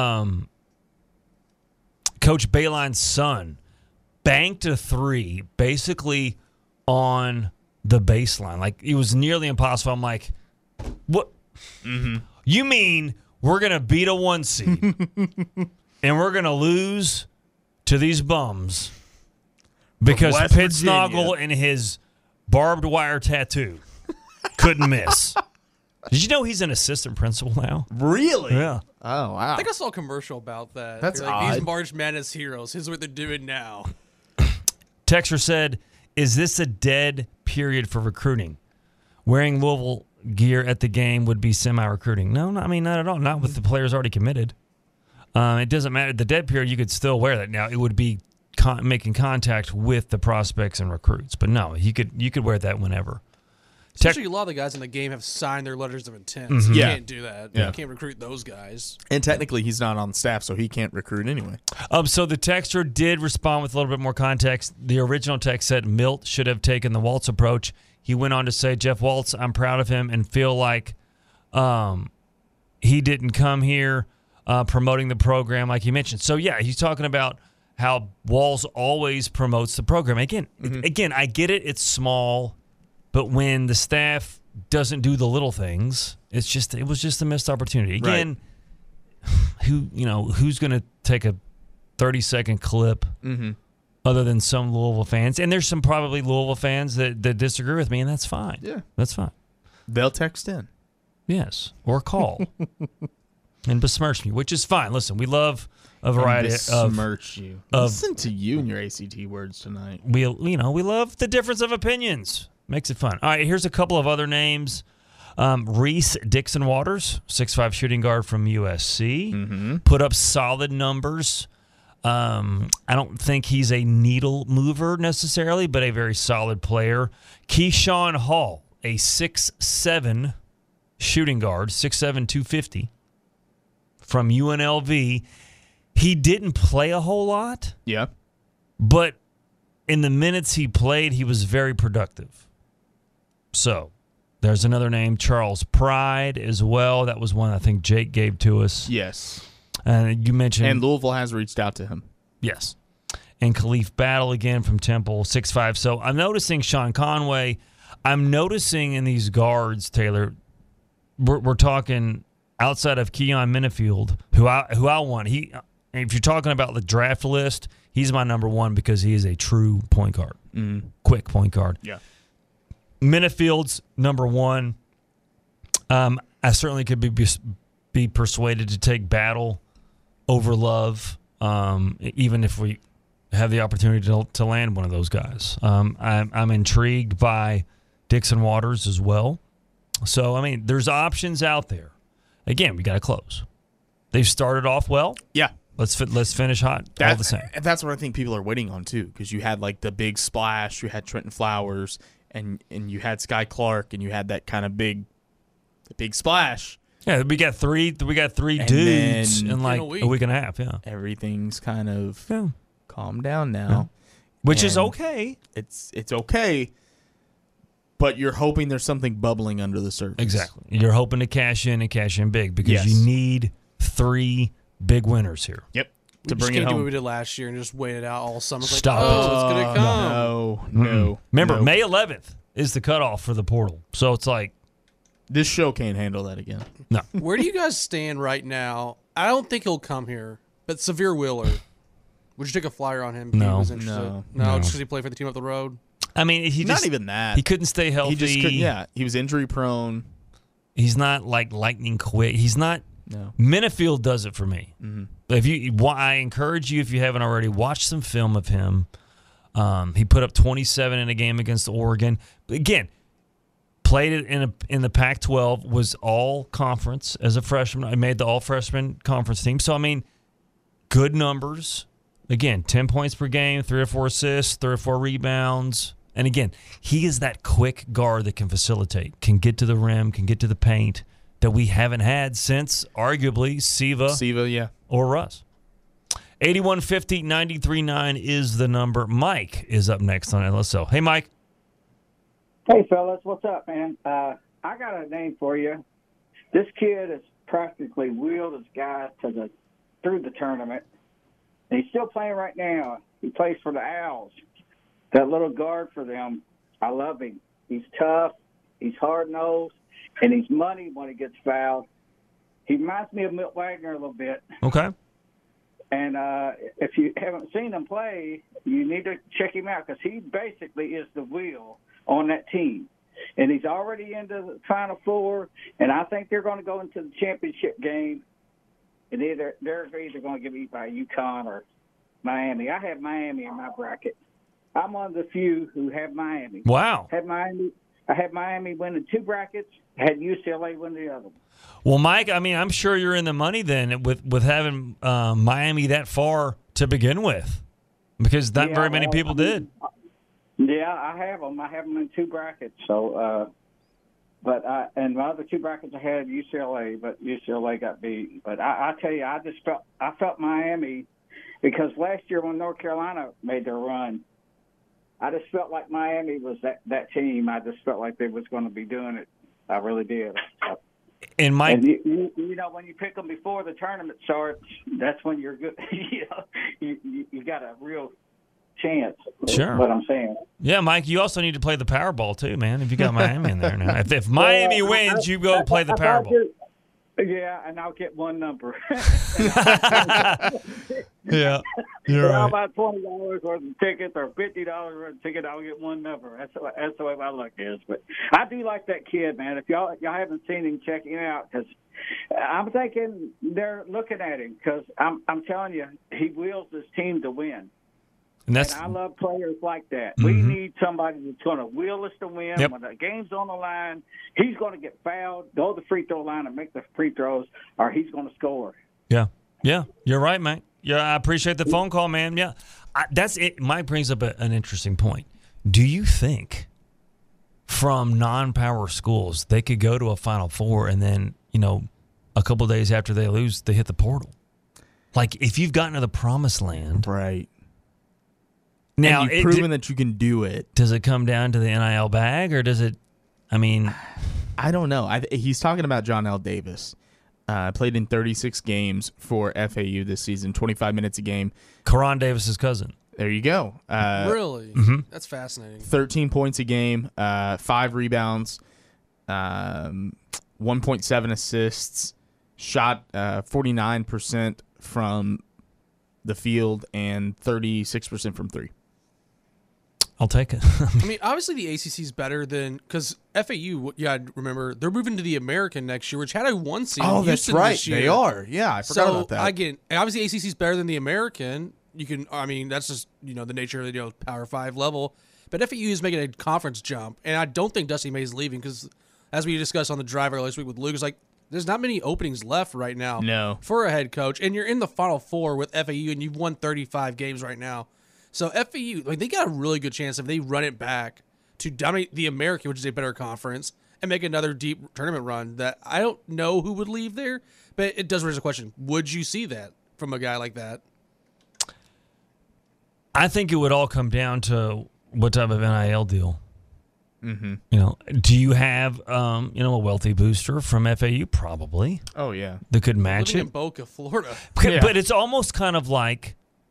Coach Balin's son banked a 3 basically on the baseline. Like it was nearly impossible. I'm like, what? Mm-hmm. You mean we're going to beat a 1 seed and we're going to lose to these bums because Pittsnoggle and his barbed wire tattoo couldn't miss. Did you know he's an assistant principal now? Really? Yeah. Oh, wow. I think I saw a commercial about that. That's They're like, odd. These March Madness heroes. Here's what they're doing now. Texter said, is this a dead period for recruiting? wearing Louisville gear at the game would be semi-recruiting. No, I mean, not at all. Not with the players already committed. It doesn't matter. The dead period, you could still wear that. Now, it would be making contact with the prospects and recruits. But no, you could wear that whenever. Especially a lot of the guys in the game have signed their letters of intent. So you can't do that. Yeah. You can't recruit those guys. And technically, he's not on staff, so he can't recruit anyway. So the texter did respond with a little bit more context. The original text said Milt should have taken the Waltz approach. He went on to say, Jeff Waltz, I'm proud of him and feel like he didn't come here promoting the program like he mentioned. So, yeah, he's talking about how Walls always promotes the program. Again, I get it. It's small. But when the staff doesn't do the little things, it was just a missed opportunity. Again, who's going to take a 30-second clip other than some Louisville fans? And there's some probably Louisville fans that disagree with me, and that's fine. Yeah. That's fine. They'll text in. Yes, or call and besmirch me, which is fine. Listen, we love a variety of besmirch you. Listen to you and your ACT words tonight. We love the difference of opinions. Makes it fun. All right, here's a couple of other names. Reese Dixon Waters, 6'5" shooting guard from USC, put up solid numbers. I don't think he's a needle mover necessarily, but a very solid player. Keyshawn Hall, a 6'7" shooting guard, 6'7", 250 from UNLV. He didn't play a whole lot. Yeah. But in the minutes he played, he was very productive. So, there's another name, Charles Pride as well. That was one I think Jake gave to us. Yes. You mentioned... And Louisville has reached out to him. Yes. And Khalif Battle again from Temple, 6'5". So, I'm noticing Sean Conway. I'm noticing in these guards, Taylor, we're talking outside of Keon Minifield, who I want. If you're talking about the draft list, he's my number one because he is a true point guard. Quick point guard. Yeah. Minifield's number one. I certainly could be persuaded to take Battle over Love, even if we have the opportunity to land one of those guys. I'm intrigued by Dixon Waters as well. So, I mean, there's options out there. Again, we got to close. They've started off well. Yeah. Let's finish hot all the same. That's what I think people are waiting on, too, because you had, like, the big splash. You had Trenton Flowers, and you had Sky Clark, and you had that kind of big splash. Yeah, we got three dudes in like a week and a half. Yeah, everything's kind of calmed down now, which is okay. It's okay, but you're hoping there's something bubbling under the surface. Exactly. You're hoping to cash in big because you need 3 big winners here. Yep. To bring it home. Do what we did last year and just wait it out all summer. Stop it. It's going to come. No. Remember, May 11th is the cutoff for the portal. So it's like, this show can't handle that again. No. Where do you guys stand right now? I don't think he'll come here, but Severe Wheeler, would you take a flyer on him if he was interested? No, just because he played for the team up the road? I mean, not even that. He couldn't stay healthy. He just couldn't, he was injury prone. He's not like lightning quick. He's not. No. Minifield does it for me. I encourage you, if you haven't already, watch some film of him. He put up 27 in a game against Oregon. Again, played it in the Pac-12, was all conference as a freshman. I made the all-freshman conference team. So, I mean, good numbers. Again, 10 points per game, 3 or 4 assists, 3 or 4 rebounds. And again, he is that quick guard that can facilitate, can get to the rim, can get to the paint, that we haven't had since, arguably, Siva or Russ. 8150-93.9 is the number. Mike is up next on LSL. Hey, Mike. Hey, fellas. What's up, man? I got a name for you. This kid has practically wheeled his guys through the tournament. And he's still playing right now. He plays for the Owls. That little guard for them, I love him. He's tough. He's hard-nosed. And he's money when he gets fouled. He reminds me of Milt Wagner a little bit. Okay. And if you haven't seen him play, you need to check him out because he basically is the wheel on that team. And he's already into the Final Four, and I think they're going to go into the championship game. And they're either going to get beat by UConn or Miami. I have Miami in my bracket. I'm one of the few who have Miami. Wow. Have Miami I had Miami winning 2 brackets. I had UCLA win the other one. Well, Mike, I mean, I'm sure you're in the money then with having Miami that far to begin with, because not very many people did. Yeah, I have them. I have them in 2 brackets. So, and my other 2 brackets I had UCLA, but UCLA got beat. But I tell you, I felt Miami, because last year when North Carolina made their run, I just felt like Miami was that team. I just felt like they was going to be doing it. I really did. And Mike, you know, when you pick them before the tournament starts, that's when you're good. You got a real chance. Sure. What I'm saying. Yeah, Mike, you also need to play the Powerball too, man. If you got Miami in there now, if Miami wins, you go play the Powerball. Yeah, and I'll get one number. Yeah, you're How right. about $20 worth of tickets or $50 worth of ticket? I'll get one number. That's the way my luck is. But I do like that kid, man. If y'all haven't seen him, check him out, because I'm thinking they're looking at him, because I'm telling you, he wills this team to win. And I love players like that. We need somebody that's going to will us to win. Yep. When the game's on the line, he's going to get fouled, go to the free throw line and make the free throws, or he's going to score. Yeah, you're right, Mike. Yeah, I appreciate the phone call, man. Yeah, that's it. Mike brings up an interesting point. Do you think from non-power schools they could go to a Final Four and then, a couple of days after they lose, they hit the portal? Like, if you've gotten to the promised land, right? Now, and you've proven that you can do it. Does it come down to the NIL bag, or does it? I mean, I don't know. He's talking about John L. Davis. Played in 36 games for FAU this season, 25 minutes a game. Karan Davis's cousin. There you go. Really? Mm-hmm. That's fascinating. 13 points a game, 5 rebounds, 1.7 assists, shot 49% from the field and 36% from 3. I'll take it. I mean, obviously the ACC is better than, because FAU. Yeah, remember they're moving to the American next year, which had a 1 seed. Oh, in that's Houston right. This year. They are. Yeah, I forgot about that. Again, obviously ACC is better than the American. You can. I mean, that's just the nature of the Power 5 level. But FAU is making a conference jump, and I don't think Dusty May is leaving, because, as we discussed on the drive earlier this week with Luke, it's like there's not many openings left right now. No. For a head coach, and you're in the Final Four with FAU, and you've won 35 games right now. So FAU, they got a really good chance if they run it back to dominate the American, which is a better conference, and make another deep tournament run. That I don't know who would leave there, but it does raise a question: would you see that from a guy like that? I think it would all come down to what type of NIL deal. Mm-hmm. Do you have a wealthy booster from FAU? Probably. Oh yeah, that could match Living it. in Boca, Florida. But it's almost kind of like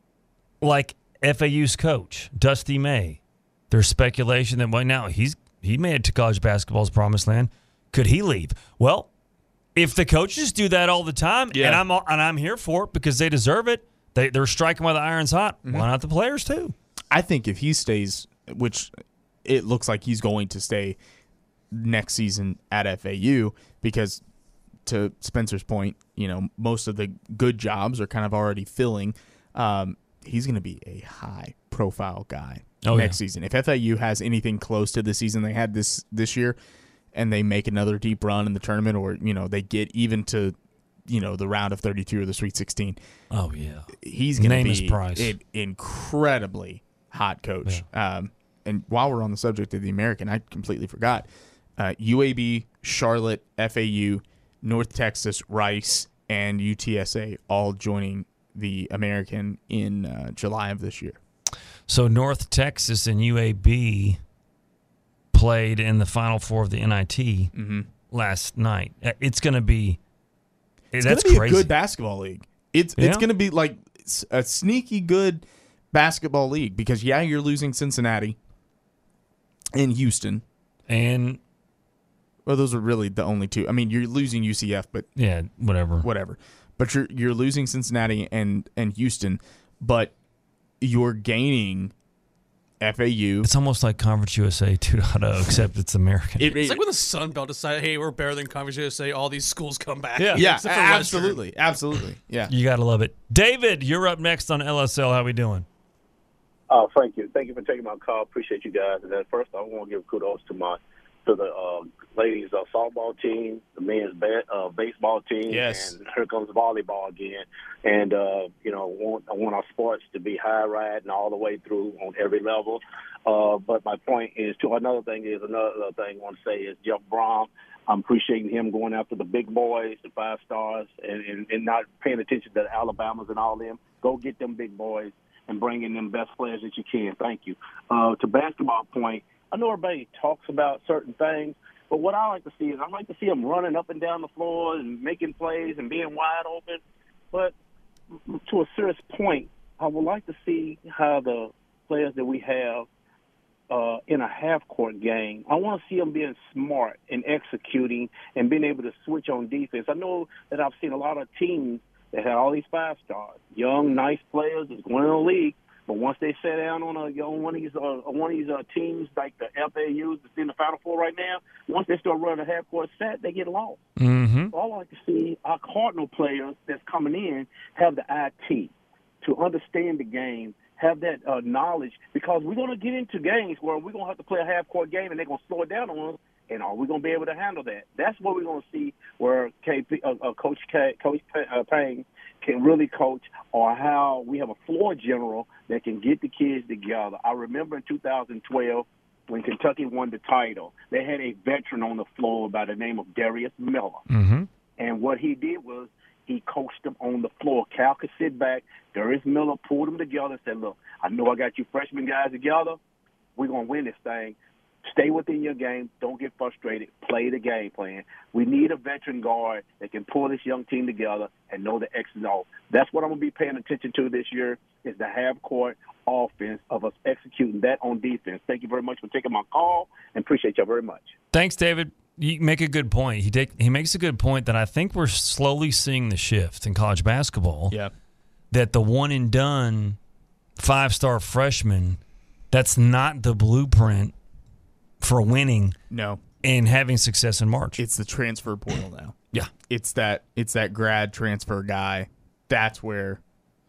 FAU's coach, Dusty May. There's speculation that right now he made it to college basketball's promised land. Could he leave? Well, if the coaches do that all the time, and I'm here for it because they deserve it, they're striking while the iron's hot. Mm-hmm. Why not the players too? I think if he stays, which it looks like he's going to stay next season at FAU, because to Spencer's point, most of the good jobs are kind of already filling. He's going to be a high-profile guy next season. If FAU has anything close to the season they had this year, and they make another deep run in the tournament, or they get even to the round of 32 or the Sweet 16. Oh yeah, he's going to be Price. an incredibly hot coach. Yeah. And while we're on the subject of the American, I completely forgot. UAB, Charlotte, FAU, North Texas, Rice, and UTSA all joining the American in July of this year. So North Texas and UAB played in the Final Four of the NIT last night. It's going to be that's gonna be crazy. A good basketball league. It's going to be like a sneaky good basketball league, because you're losing Cincinnati and Houston, and those are really the only two. I mean, you're losing UCF, but whatever. But you're losing Cincinnati and Houston, but you're gaining FAU. It's almost like Conference USA 2.0, except it's American. It's like when the Sun Belt decided, hey, we're better than Conference USA, all these schools come back. Yeah, absolutely. Yeah. You got to love it. David, you're up next on LSL. How we doing? Thank you. Thank you for taking my call. Appreciate you guys. And then first, I want to give kudos to my to the ladies softball team, the men's baseball team, Yes. and here comes volleyball again. And I want our sports to be high riding all the way through on every level. But my point is, another thing I want to say is Jeff Brom. I'm appreciating him going after the big boys, the 5 stars, and not paying attention to the Alabamas and all them. Go get them big boys and bring in them best players that you can. Thank you. To basketball point, I know everybody talks about certain things, but what I like to see is I like to see them running up and down the floor and making plays and being wide open. But to a serious point, I would like to see how the players that we have in a half-court game, I want to see them being smart and executing and being able to switch on defense. I know that I've seen a lot of teams that had all these 5 stars, young, nice players that's going in the league, but once they sit down on one of these teams like the FAUs that's in the Final Four right now, once they start running a half-court set, they get lost. Mm-hmm. So I like to see our Cardinal players that's coming in have the IT to understand the game, have that knowledge, because we're going to get into games where we're going to have to play a half-court game and they're going to slow it down on us, and are we going to be able to handle that? That's what we're going to see where Coach Payne can really coach, or how we have a floor general that can get the kids together. I remember in 2012 when Kentucky won the title, they had a veteran on the floor by the name of Darius Miller. Mm-hmm. And what he did was he coached them on the floor. Cal could sit back. Darius Miller pulled them together and said, look, I know I got you freshman guys together. We're going to win this thing. Stay within your game. Don't get frustrated. Play the game plan. We need a veteran guard that can pull this young team together and know the X and O. That's what I'm going to be paying attention to this year, is the half-court offense of us executing that on defense. Thank you very much for taking my call, and appreciate y'all very much. Thanks, David. You make a good point. He makes a good point that I think we're slowly seeing the shift in college basketball. Yeah. That the one-and-done 5-star freshman, that's not the blueprint for winning. No. And having success in March. It's the transfer portal now. Yeah. It's that grad transfer guy. That's where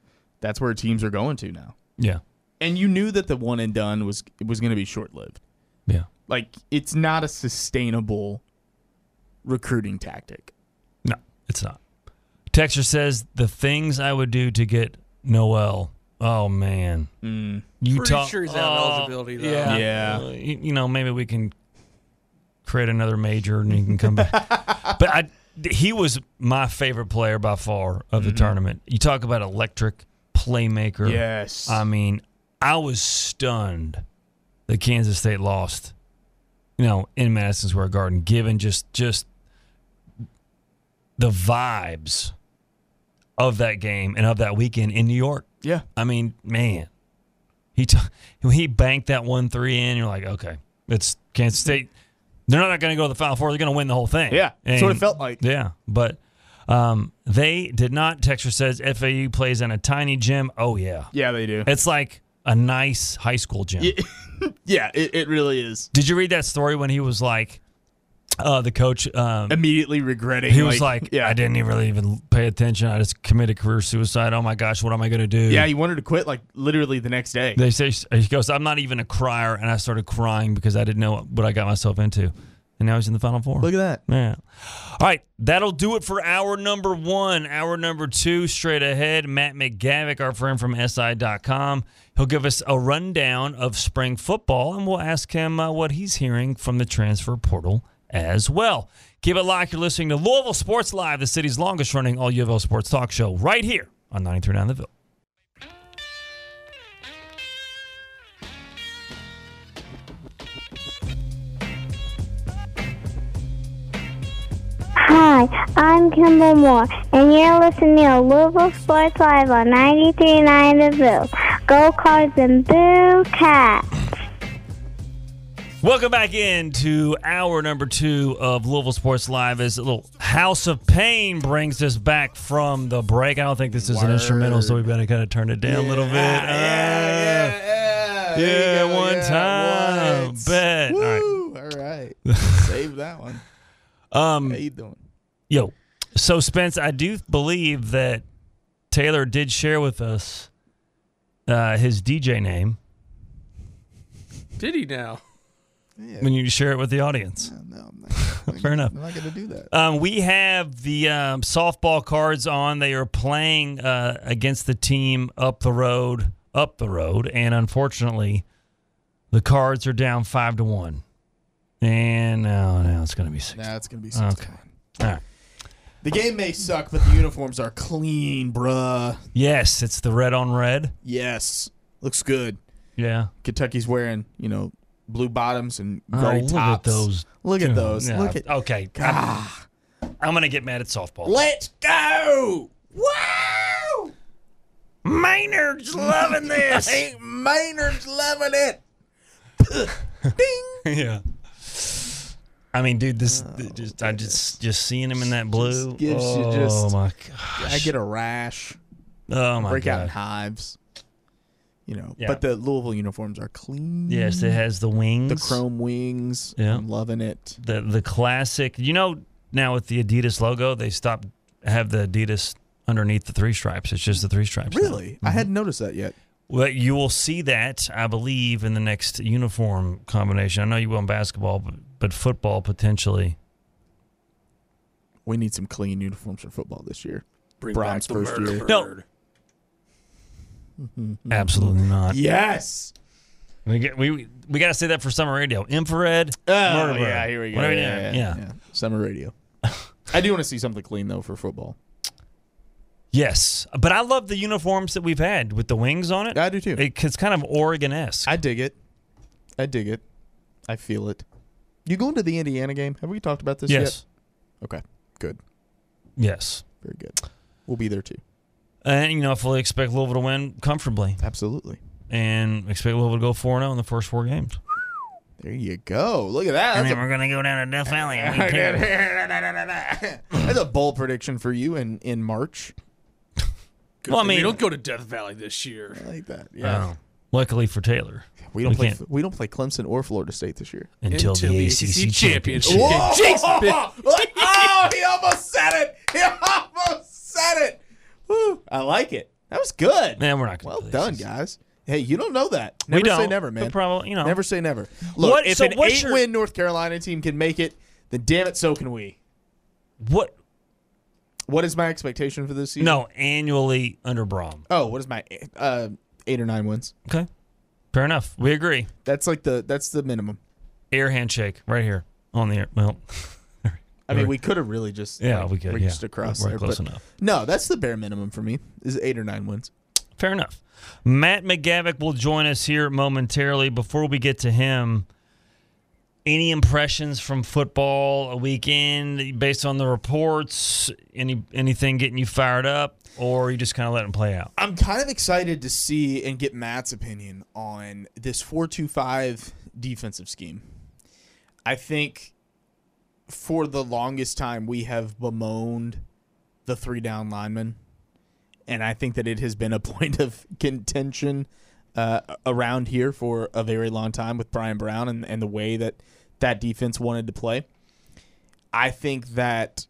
teams are going to now. Yeah. And you knew that the one and done was going to be short-lived. Yeah. Like, it's not a sustainable recruiting tactic. No, it's not. Texter says the things I would do to get Noel. Oh, man. Pretty sure he's out of eligibility, though. Yeah. Maybe we can create another major and he can come back. But he was my favorite player by far of the tournament. You talk about electric playmaker. Yes. I mean, I was stunned that Kansas State lost, in Madison Square Garden, given just the vibes of that game and of that weekend in New York. Yeah. I mean, man, he banked that 1-3 in. You're like, okay, it's Kansas State. They're not going to go to the Final Four. They're going to win the whole thing. Yeah, that's what it felt like. Yeah, but they did not. Texter says FAU plays in a tiny gym. Oh, yeah. Yeah, they do. It's like a nice high school gym. Yeah, it really is. Did you read that story when he was like, the coach immediately regretting? He was like, I didn't really even pay attention. I just committed career suicide. Oh my gosh, what am I going to do? Yeah, he wanted to quit like literally the next day. They say, he goes, I'm not even a crier, and I started crying because I didn't know what I got myself into. And now he's in the Final Four. Look at that. Yeah. All right, that'll do it for hour number 1. Hour number 2, straight ahead, Matt McGavick, our friend from SI.com. He'll give us a rundown of spring football, and we'll ask him what he's hearing from the transfer portal as well. Keep it locked. You're listening to Louisville Sports Live, the city's longest-running all UofL sports talk show, right here on 93.9 The Ville. Hi, I'm Kimball Moore, and you're listening to Louisville Sports Live on 93.9 The Ville. Go Cards and Boo Cats. Welcome back into hour number 2 of Louisville Sports Live as a little House of Pain brings us back from the break. I don't think this is an instrumental, so we better kind of turn it down a little bit. Yeah, one time. Bet. Woo, all right. Save that one. How you doing? Yo, so Spence, I do believe that Taylor did share with us his DJ name. Did he now? when you share it with the audience. No, Fair enough. I'm not going to do that. We have the softball cards on. They are playing against the team up the road, and unfortunately, the Cards are down 5-1. And now it's going to be 6. Now it's going to be 6. Okay. All right. The game may suck, but the uniforms are clean, bruh. Yes, it's the red on red. Yes. Looks good. Yeah. Kentucky's wearing, blue bottoms and gray tops. Look at those. Look at those. Yeah. Look at. Okay. I'm going to get mad at softball. Let's go! Wow! Maynard's loving this. Maynard's loving it. Ding. Yeah. I mean, dude, just seeing him in that blue. Oh my gosh! I get a rash. Oh my break out in God. hives. Yeah. But the Louisville uniforms are clean. Yes, it has the wings, the chrome wings. Yeah. I'm loving it. The classic. Now with the Adidas logo, they stopped have the Adidas underneath the 3 stripes. It's just the 3 stripes. Really? Mm-hmm. I hadn't noticed that yet. Well, you will see that, I believe, in the next uniform combination. I know you will in basketball, but football potentially. We need some clean uniforms for football this year. Bring Brown's back the first murder year. bird. No. Absolutely not. Yes. We got to say that for summer radio. Infrared. Murder bird. Yeah, here we go. What are we doing? Yeah. Summer radio. I do want to see something clean, though, for football. Yes, but I love the uniforms that we've had with the wings on it. I do too. It's kind of Oregon-esque. I dig it. I feel it. You going to the Indiana game? Have we talked about this Yes. yet? Okay, good. Yes. Very good. We'll be there too. And, I fully expect Louisville to win comfortably. Absolutely. And expect Louisville to go 4-0 in the first 4 games. There you go. Look at that. And then we're going to go down to Death Valley. That's a bold prediction for you in March. Well, I mean, we don't go to Death Valley this year. I like that. Yeah. Luckily for Taylor. We don't play Clemson or Florida State this year. Until the ACC championship. Whoa! He almost said it. Woo. I like it. That was good. Man, we're not well done, guys. Hey, you don't know that. We Never say don't, never, man. but probably, Never say never. Look, if an 8-win North Carolina team can make it, then damn it, so can we. What is my expectation for this season? No, annually under Braum. Oh, what is my 8 or 9 wins? Okay, fair enough. We agree. That's the minimum. Air handshake right here on the air. Well, I mean, we could have really just we could reached across we're there. close but enough. No, that's the bare minimum for me. Is 8 or 9 wins. Fair enough. Matt McGavick will join us here momentarily. Before we get to him, any impressions from football weekend based on the reports? Anything getting you fired up, or are you just kind of letting it play out? I'm kind of excited to see and get Matt's opinion on this 4-2-5 defensive scheme. I think for the longest time we have bemoaned the 3-down linemen, and I think that it has been a point of contention around here for a very long time with Brian Brown and the way that defense wanted to play. I think that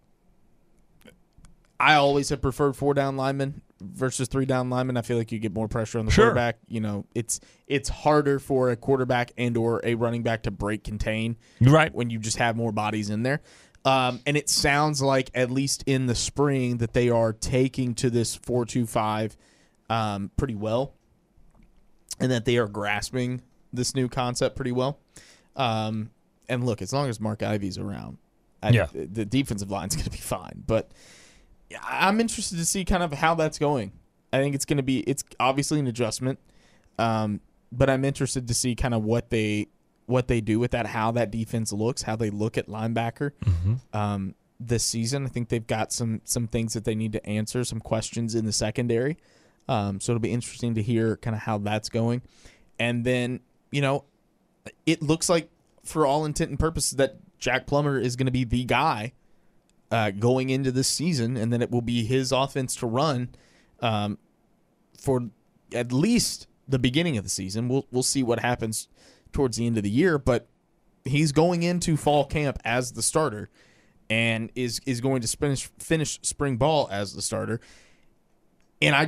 I always have preferred 4-down linemen versus 3-down linemen. I feel like you get more pressure on the quarterback. It's harder for a quarterback and or a running back to break contain when you just have more bodies in there. And it sounds like, at least in the spring, that they are taking to this 4-2-5 pretty well, and that they are grasping this new concept pretty well. And look, as long as Mark Ivey's around, the defensive line's going to be fine. But I'm interested to see kind of how that's going. I think it's obviously an adjustment, but I'm interested to see kind of what they do with that, how that defense looks, how they look at linebacker this season. I think they've got some things that they need to answer, some questions in the secondary. So it'll be interesting to hear kind of how that's going. And then, it looks like, for all intent and purposes, that Jack Plummer is going to be the guy going into this season, and then it will be his offense to run for at least the beginning of the season. We'll see what happens towards the end of the year, but he's going into fall camp as the starter and is going to finish spring ball as the starter. And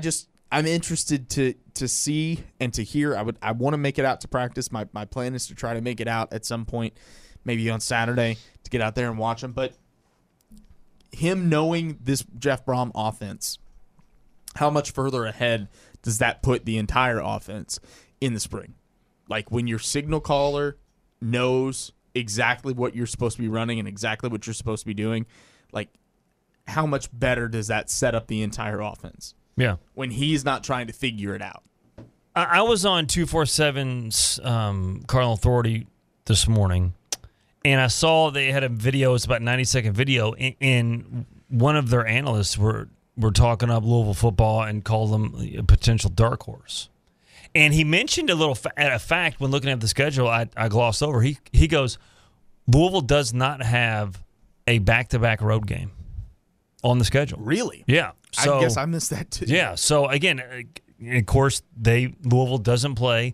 I'm interested to see and to hear. I want to make it out to practice. My plan is to try to make it out at some point, maybe on Saturday, to get out there and watch him. But him knowing this Jeff Brom offense, how much further ahead does that put the entire offense in the spring? Like when your signal caller knows exactly what you're supposed to be running and exactly what you're supposed to be doing, like how much better does that set up the entire offense? Yeah. When he's not trying to figure it out. I was on 247's Cardinal Authority this morning, and I saw they had a video. It's about a 90-second video, and one of their analysts were talking up Louisville football and called them a potential dark horse. And he mentioned a fact when looking at the schedule I glossed over. He goes, Louisville does not have a back-to-back road game on the schedule. Really? Yeah. So, I guess I missed that too. Yeah. So, again, of course, Louisville doesn't play,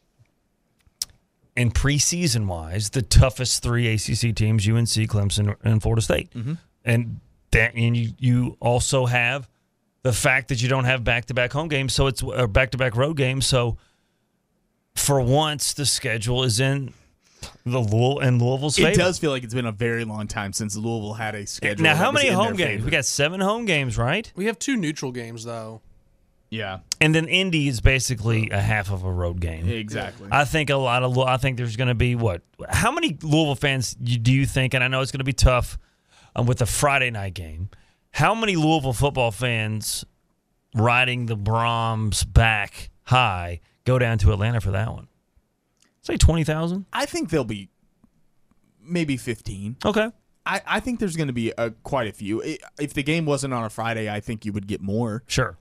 in preseason-wise, the toughest three ACC teams, UNC, Clemson, and Florida State. Mm-hmm. And you also have the fact that you don't have back-to-back home games, so it's a back-to-back road games. So, for once, the schedule is in Louisville's favor. It does feel like it's been a very long time since Louisville had a schedule. Now, how that was many in home their games? favor. We got 7 home games, right? We have 2 neutral games, though. Yeah. And then Indy is basically a half of a road game. Exactly. I think there's going to be how many Louisville fans do you think, and I know it's going to be tough with the Friday night game, how many Louisville football fans riding the Brahms back high go down to Atlanta for that one? Say 20,000? I think there'll be maybe 15. Okay. I think there's going to be quite a few. If the game wasn't on a Friday, I think you would get more. Sure.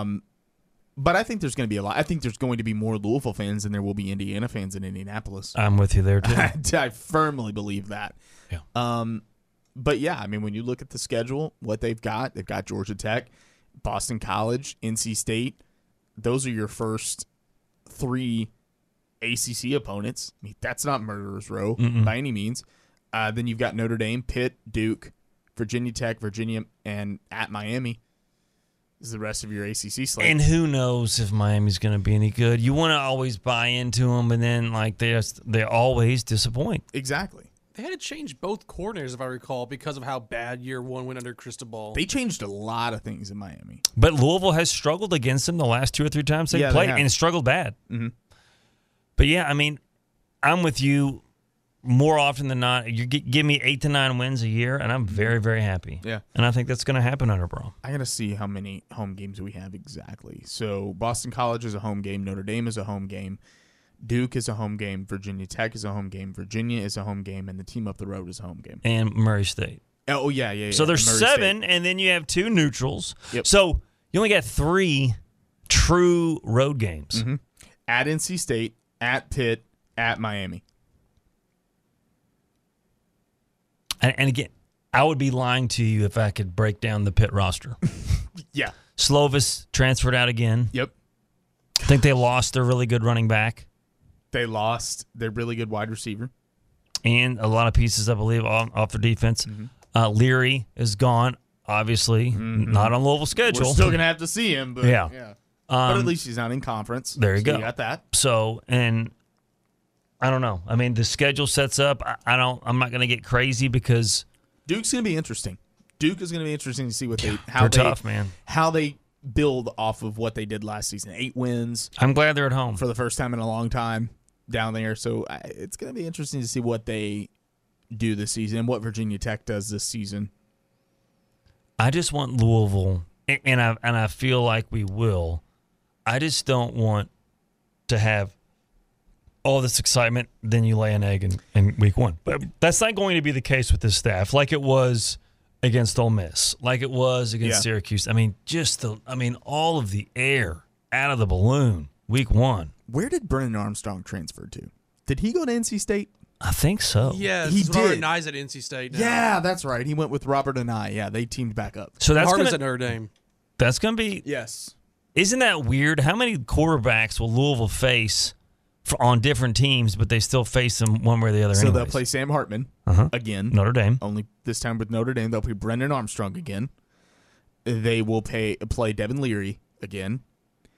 But I think there's going to be a lot. I think there's going to be more Louisville fans than there will be Indiana fans in Indianapolis. I'm with you there, too. I firmly believe that. Yeah. But, yeah, I mean, when you look at the schedule, what they've got Georgia Tech, Boston College, NC State. Those are your first 3 ACC opponents. I mean, that's not Murderer's Row by any means. Then you've got Notre Dame, Pitt, Duke, Virginia Tech, Virginia, and at Miami is the rest of your ACC slate. And who knows if Miami's going to be any good? You want to always buy into them, and then they always disappoint. Exactly. They had to change both coordinators, if I recall, because of how bad year one went under Cristobal. They changed a lot of things in Miami. But Louisville has struggled against them the last 2 or 3 times they played, and struggled bad. Mm-hmm. But, yeah, I mean, I'm with you more often than not. You give me 8 to 9 wins a year, and I'm very, very happy. Yeah. And I think that's going to happen under Brom. I got to see how many home games we have exactly. So Boston College is a home game. Notre Dame is a home game. Duke is a home game. Virginia Tech is a home game. Virginia is a home game. And the team up the road is a home game. And Murray State. Oh, yeah. So there's Murray 7, State. and then you have 2 neutrals. Yep. So you only got 3 true road games. Mm-hmm. At NC State, at Pitt, at Miami. And again, I would be lying to you if I could break down the Pitt roster. Yeah. Slovis transferred out again. Yep. I think they lost their really good running back. They lost their really good wide receiver. And a lot of pieces, I believe, off their defense. Mm-hmm. Leary is gone, obviously. Not on Louisville's schedule. We're still going to have to see him. But, yeah. But at least he's not in conference. There you go. You got that. So, and I don't know. I mean, the schedule sets up. I'm not going to get crazy because Duke's going to be interesting. Duke is going to be interesting to see what they're tough, man. How they build off of what they did last season. 8 wins. I'm glad they're at home for the first time in a long time down there. So it's going to be interesting to see what they do this season and what Virginia Tech does this season. I just want Louisville, and I feel like we will. I just don't want to have all this excitement, then you lay an egg in week 1. But that's not going to be the case with this staff, like it was against Ole Miss, like it was against Syracuse. I mean, all of the air out of the balloon week 1. Where did Brennan Armstrong transfer to? Did he go to NC State? I think so. Yeah, he did. Robert did. Nye's at NC State now. Yeah, that's right. He went with Robert and I. Yeah, they teamed back up. So that's Harmon's at Notre Dame. That's going to be. Yes. Isn't that weird? How many quarterbacks will Louisville face on different teams, but they still face them one way or the other? So anyways? they'll play Sam Hartman again. Notre Dame. Only this time with Notre Dame. They'll play Brennan Armstrong again. They will play Devin Leary again.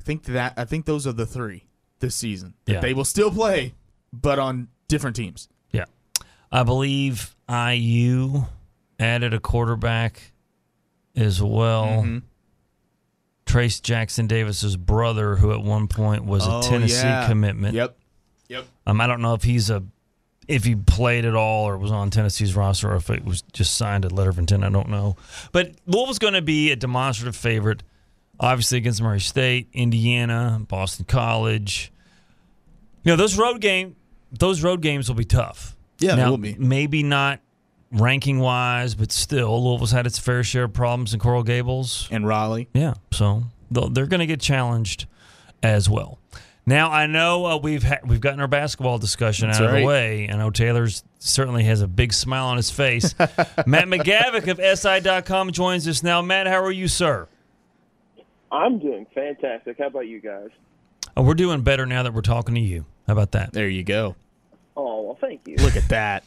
think those are the three this season. Yeah. They will still play, but on different teams. Yeah. I believe IU added a quarterback as well. Mm-hmm. Trace Jackson Davis's brother, who at one point was a Tennessee commitment. Yep. I don't know if if he played at all or was on Tennessee's roster, or if it was just signed at letter of intent. I don't know. But Louisville's going to be a demonstrative favorite, obviously against Murray State, Indiana, Boston College. Those road games will be tough. Yeah, now, they will be. Maybe not ranking wise, but still, Louisville's had its fair share of problems in Coral Gables and Raleigh. Yeah, so they're going to get challenged as well. Now I know we've gotten our basketball discussion out of the way. I know Taylor's certainly has a big smile on his face. Matt McGavick of SI.com joins us now. Matt, how are you, sir? I'm doing fantastic. How about you guys? We're doing better now that we're talking to you. How about that? There you go. Oh, well, thank you. Look at that.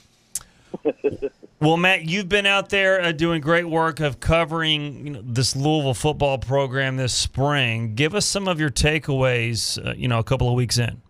Well, Matt, you've been out there doing great work of covering this Louisville football program this spring. Give us some of your takeaways, a couple of weeks in.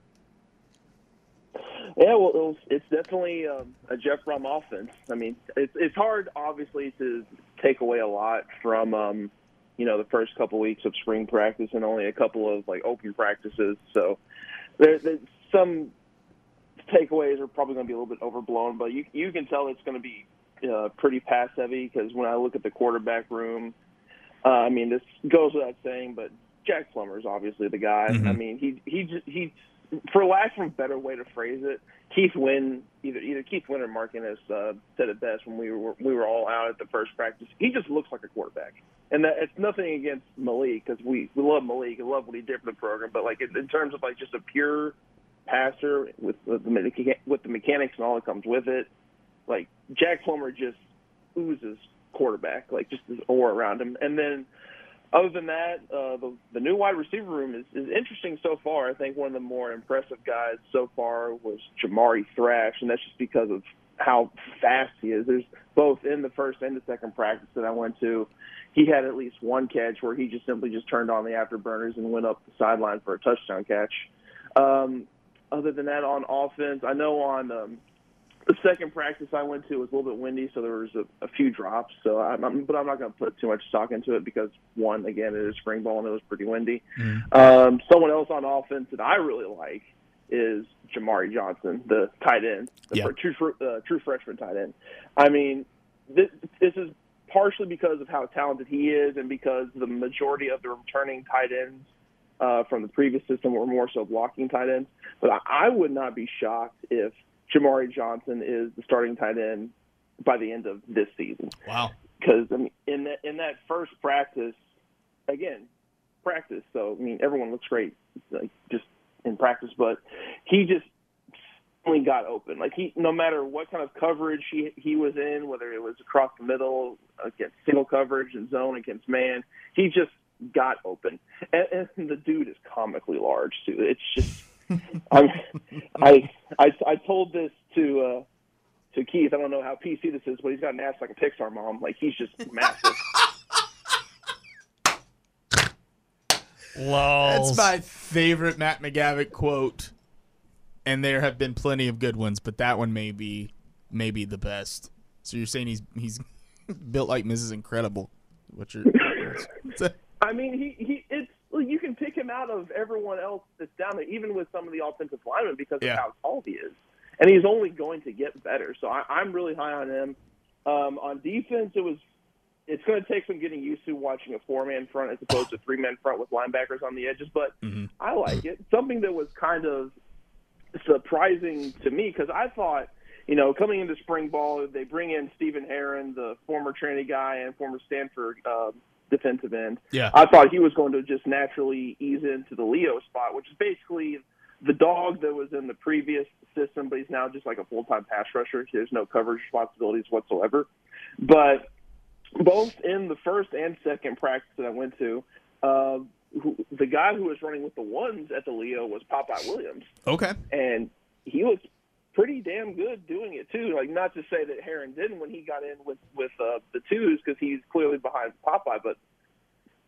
Yeah, well, it's definitely a Jeff Brom offense. I mean, it's hard, obviously, to take away a lot from, the first couple of weeks of spring practice and only a couple of, open practices. So there's some takeaways are probably going to be a little bit overblown, but you can tell it's going to be pretty pass heavy because when I look at the quarterback room, this goes without saying, but Jack Plummer is obviously the guy. Mm-hmm. I mean, he for lack of a better way to phrase it, Keith Wynn, either Keith Wynn or Mark Ennis said it best when we were all out at the first practice. He just looks like a quarterback, and that it's nothing against Malik because we love Malik and love what he did for the program, but in terms of just a pure passer with the mechanics and all that comes with it, Jack Plummer just oozes quarterback, just his aura around him. And then other than that, the new wide receiver room is interesting so far. I think one of the more impressive guys so far was Jamari Thrash, and that's just because of how fast he is. There's both in the first and the second practice that I went to, he had at least one catch where he just simply turned on the afterburners and went up the sideline for a touchdown catch. Other than that, on offense, I know on the second practice I went to was a little bit windy, so there was a few drops. So, but I'm not going to put too much stock into it because, one, again, it is spring ball and it was pretty windy. Mm. Someone else on offense that I really like is Jamari Johnson, the tight end, true freshman tight end. I mean, this is partially because of how talented he is and because the majority of the returning tight ends from the previous system were more so blocking tight ends. But I would not be shocked if Jamari Johnson is the starting tight end by the end of this season. Wow. Because, in that first practice, again, practice, so, everyone looks great just in practice, but he just only got open. No matter what kind of coverage he was in, whether it was across the middle, against single coverage and zone against man, he just got open, and the dude is comically large too. It's just, I told this to Keith. I don't know how PC this is, but he's got an ass like a Pixar mom. He's just massive. That's my favorite Matt McGavick quote, and there have been plenty of good ones, but that one may be the best. So you're saying he's built like Mrs. Incredible? What's you can pick him out of everyone else that's down there, even with some of the offensive linemen, because of how tall he is. And he's only going to get better. So I'm really high on him. On defense, it's going to take some getting used to watching a four-man front as opposed to a three-man front with linebackers on the edges, but I like it. Something that was kind of surprising to me, because I thought, coming into spring ball, they bring in Stephen Herron, the former Trinity guy and former Stanford defensive end. Yeah. I thought he was going to just naturally ease into the Leo spot, which is basically the dog that was in the previous system, but he's now just like a full-time pass rusher. There's no coverage responsibilities whatsoever. But both in the first and second practice that I went to, the guy who was running with the ones at the Leo was Popeye Williams. Okay. And he was pretty damn good doing it too. Not to say that Herron didn't when he got in with the twos, because he's clearly behind Popeye, but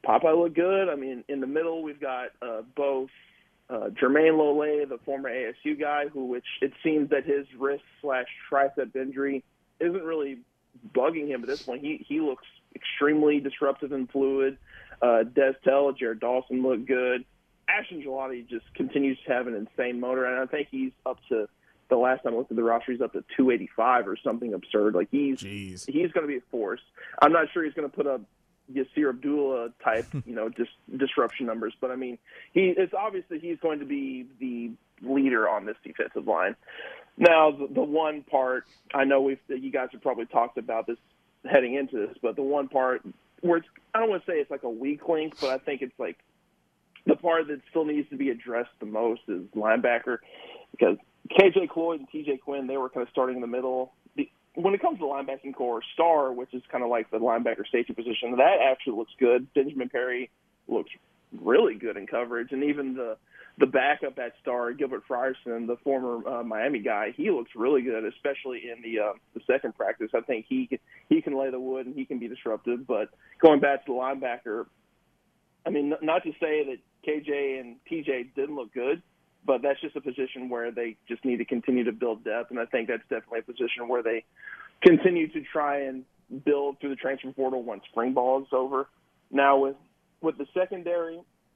Popeye looked good. I mean, in the middle, we've got both Jermaine Lole, the former ASU guy, which it seems that his wrist/tricep injury isn't really bugging him at this point. He looks extremely disruptive and fluid. Des Tell, Jared Dawson look good. Ashton Gelati just continues to have an insane motor, and I think he's up to, the last time I looked at the roster, he's up to 285 or something absurd. Like he's going to be a force. I'm not sure he's going to put up Yasir Abdullah type, disruption numbers, but I mean, it's obviously he's going to be the leader on this defensive line. Now, the one part, I know you guys have probably talked about this heading into this, but the one part where I don't want to say it's like a weak link, but I think it's like the part that still needs to be addressed the most is linebacker, because KJ Cloyd and TJ Quinn, they were kind of starting in the middle. When it comes to the linebacking core, Starr, which is kind of like the linebacker safety position, that actually looks good. Benjamin Perry looks really good in coverage, and even the backup at Starr, Gilbert Frierson, the former Miami guy, he looks really good, especially in the second practice. I think he can lay the wood and he can be disruptive. But going back to the linebacker, I mean, not to say that KJ and TJ didn't look good, but that's just a position where they just need to continue to build depth, and I think that's definitely a position where they continue to try and build through the transfer portal once spring ball is over. Now, with the secondary,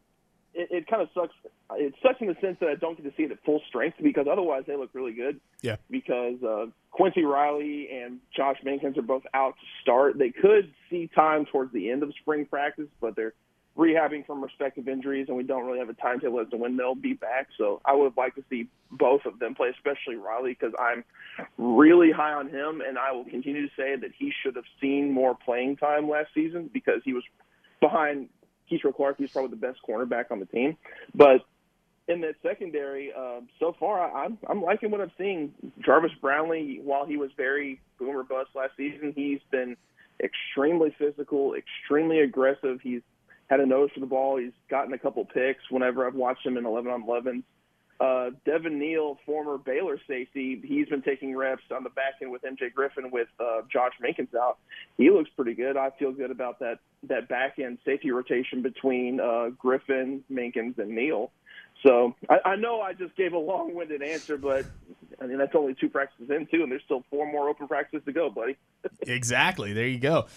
it kind of sucks. It sucks in the sense that I don't get to see it at full strength, because otherwise they look really good. Yeah. Because Quincy Riley and Josh Minkins are both out to start. They could see time towards the end of spring practice, but they're rehabbing from respective injuries, and we don't really have a timetable as to when they'll be back. So I would have liked to see both of them play, especially Riley, because I'm really high on him, and I will continue to say that he should have seen more playing time last season, because he was behind Keyshawn Clark. He's probably the best cornerback on the team. But in that secondary, so far, I'm liking what I'm seeing. Jarvis Brownlee, while he was very boom or bust last season, he's been extremely physical, extremely aggressive. He's had a nose for the ball. He's gotten a couple picks whenever I've watched him in 11-on-11s. Devin Neal, former Baylor safety, he's been taking reps on the back end with MJ Griffin with Josh Minkins out. He looks pretty good. I feel good about that back end safety rotation between Griffin, Minkins, and Neal. So I know I just gave a long-winded answer, but I mean that's only 2 practices in too, and there's still 4 more open practices to go, buddy. Exactly. There you go.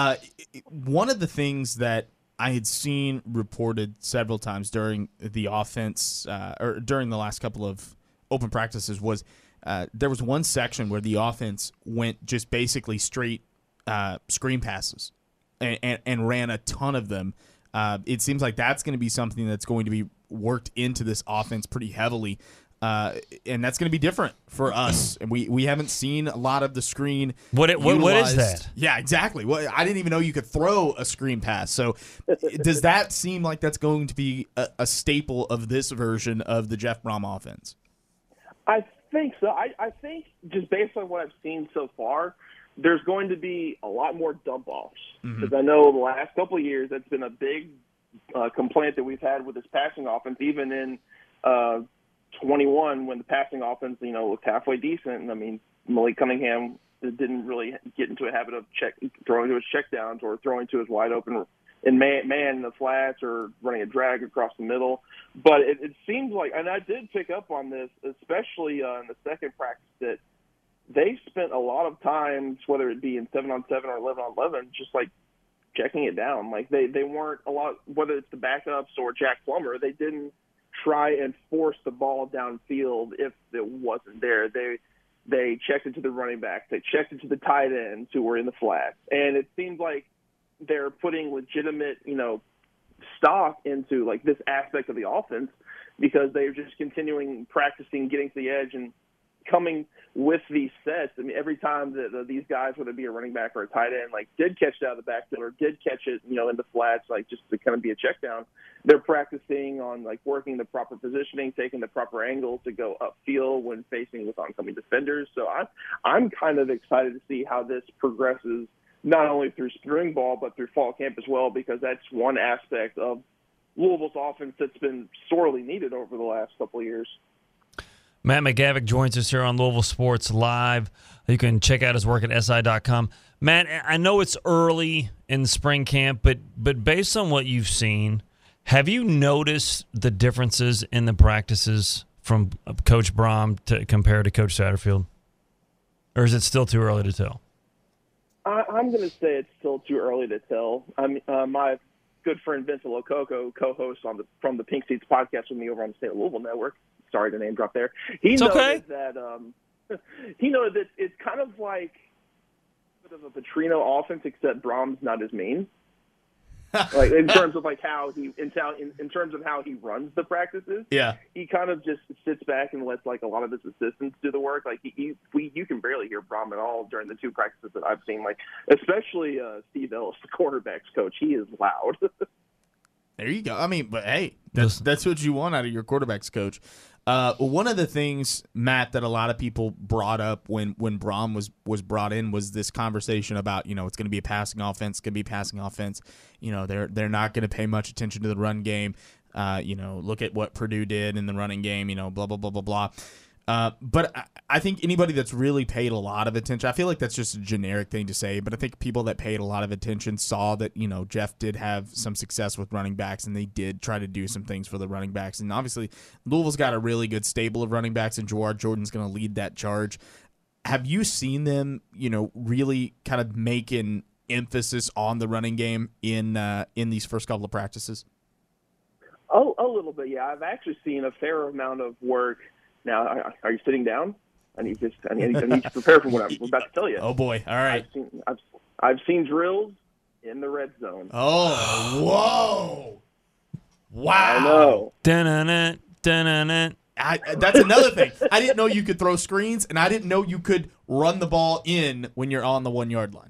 One of the things that I had seen reported several times during the offense or during the last couple of open practices was there was one section where the offense went just basically straight screen passes and ran a ton of them. It seems like that's going to be something that's going to be worked into this offense pretty heavily. And that's going to be different for us. And we haven't seen a lot of the screen. What is that? Yeah, exactly. Well, I didn't even know you could throw a screen pass. So does that seem like that's going to be a staple of this version of the Jeff Brom offense? I think so. I think just based on what I've seen so far, there's going to be a lot more dump-offs. Because I know the last couple of years that's been a big complaint that we've had with this passing offense, even in 21 when the passing offense, looked halfway decent. And I mean, Malik Cunningham didn't really get into a habit of throwing to his checkdowns or throwing to his wide open in man in the flats or running a drag across the middle. But it seems like, and I did pick up on this, especially in the second practice, that they spent a lot of times, whether it be in 7-on-7 or 11-on-11, just like checking it down. Like they weren't a lot, whether it's the backups or Jack Plummer, they didn't try and force the ball downfield if it wasn't there. They checked it to the running back. They checked it to the tight ends who were in the flats. And it seems like they're putting legitimate, stock into like this aspect of the offense, because they're just continuing practicing, getting to the edge and coming with these sets. I mean, every time that these guys, whether it be a running back or a tight end, like did catch it out of the backfield or did catch it, in the flats, like just to kind of be a check down, they're practicing on like working the proper positioning, taking the proper angle to go upfield when facing with oncoming defenders. So I'm kind of excited to see how this progresses, not only through spring ball, but through fall camp as well, because that's one aspect of Louisville's offense that's been sorely needed over the last couple of years. Matt McGavick joins us here on Louisville Sports Live. You can check out his work at SI.com. Matt, I know it's early in spring camp, but based on what you've seen, have you noticed the differences in the practices from Coach Brom compared to Coach Satterfield? Or is it still too early to tell? I'm going to say it's still too early to tell. My good friend Vincent Lococo, co-host from the Pink Seats podcast with me over on the State of Louisville Network. Sorry to name drop there. He noted that it's kind of like a bit of a Petrino offense, except Brom's not as mean. Like in terms of like how he in terms of how he runs the practices. Yeah, he kind of just sits back and lets like a lot of his assistants do the work. Like you can barely hear Brom at all during the two practices that I've seen. Like especially Steve Ellis, the quarterbacks coach, he is loud. There you go. I mean, but hey, that's what you want out of your quarterbacks coach. One of the things, Matt, that a lot of people brought up when Brom was brought in was this conversation about, it's going to be a passing offense, they're not going to pay much attention to the run game. Look at what Purdue did in the running game, blah, blah, blah, blah, blah. But I think anybody that's really paid a lot of attention, I feel like that's just a generic thing to say, but I think people that paid a lot of attention saw that, Jeff did have some success with running backs, and they did try to do some things for the running backs. And obviously, Louisville's got a really good stable of running backs, and Jawhar Jordan's going to lead that charge. Have you seen them, really kind of make an emphasis on the running game in these first couple of practices? Oh, a little bit, yeah. I've actually seen a fair amount of work. Now, are you sitting down? I need to prepare for what I'm about to tell you. Oh boy! All right. I've seen drills in the red zone. Oh, whoa! Wow! I know. Dun-dun-dun, dun-dun-dun. That's another thing. I didn't know you could throw screens, and I didn't know you could run the ball in when you're on the 1 yard line.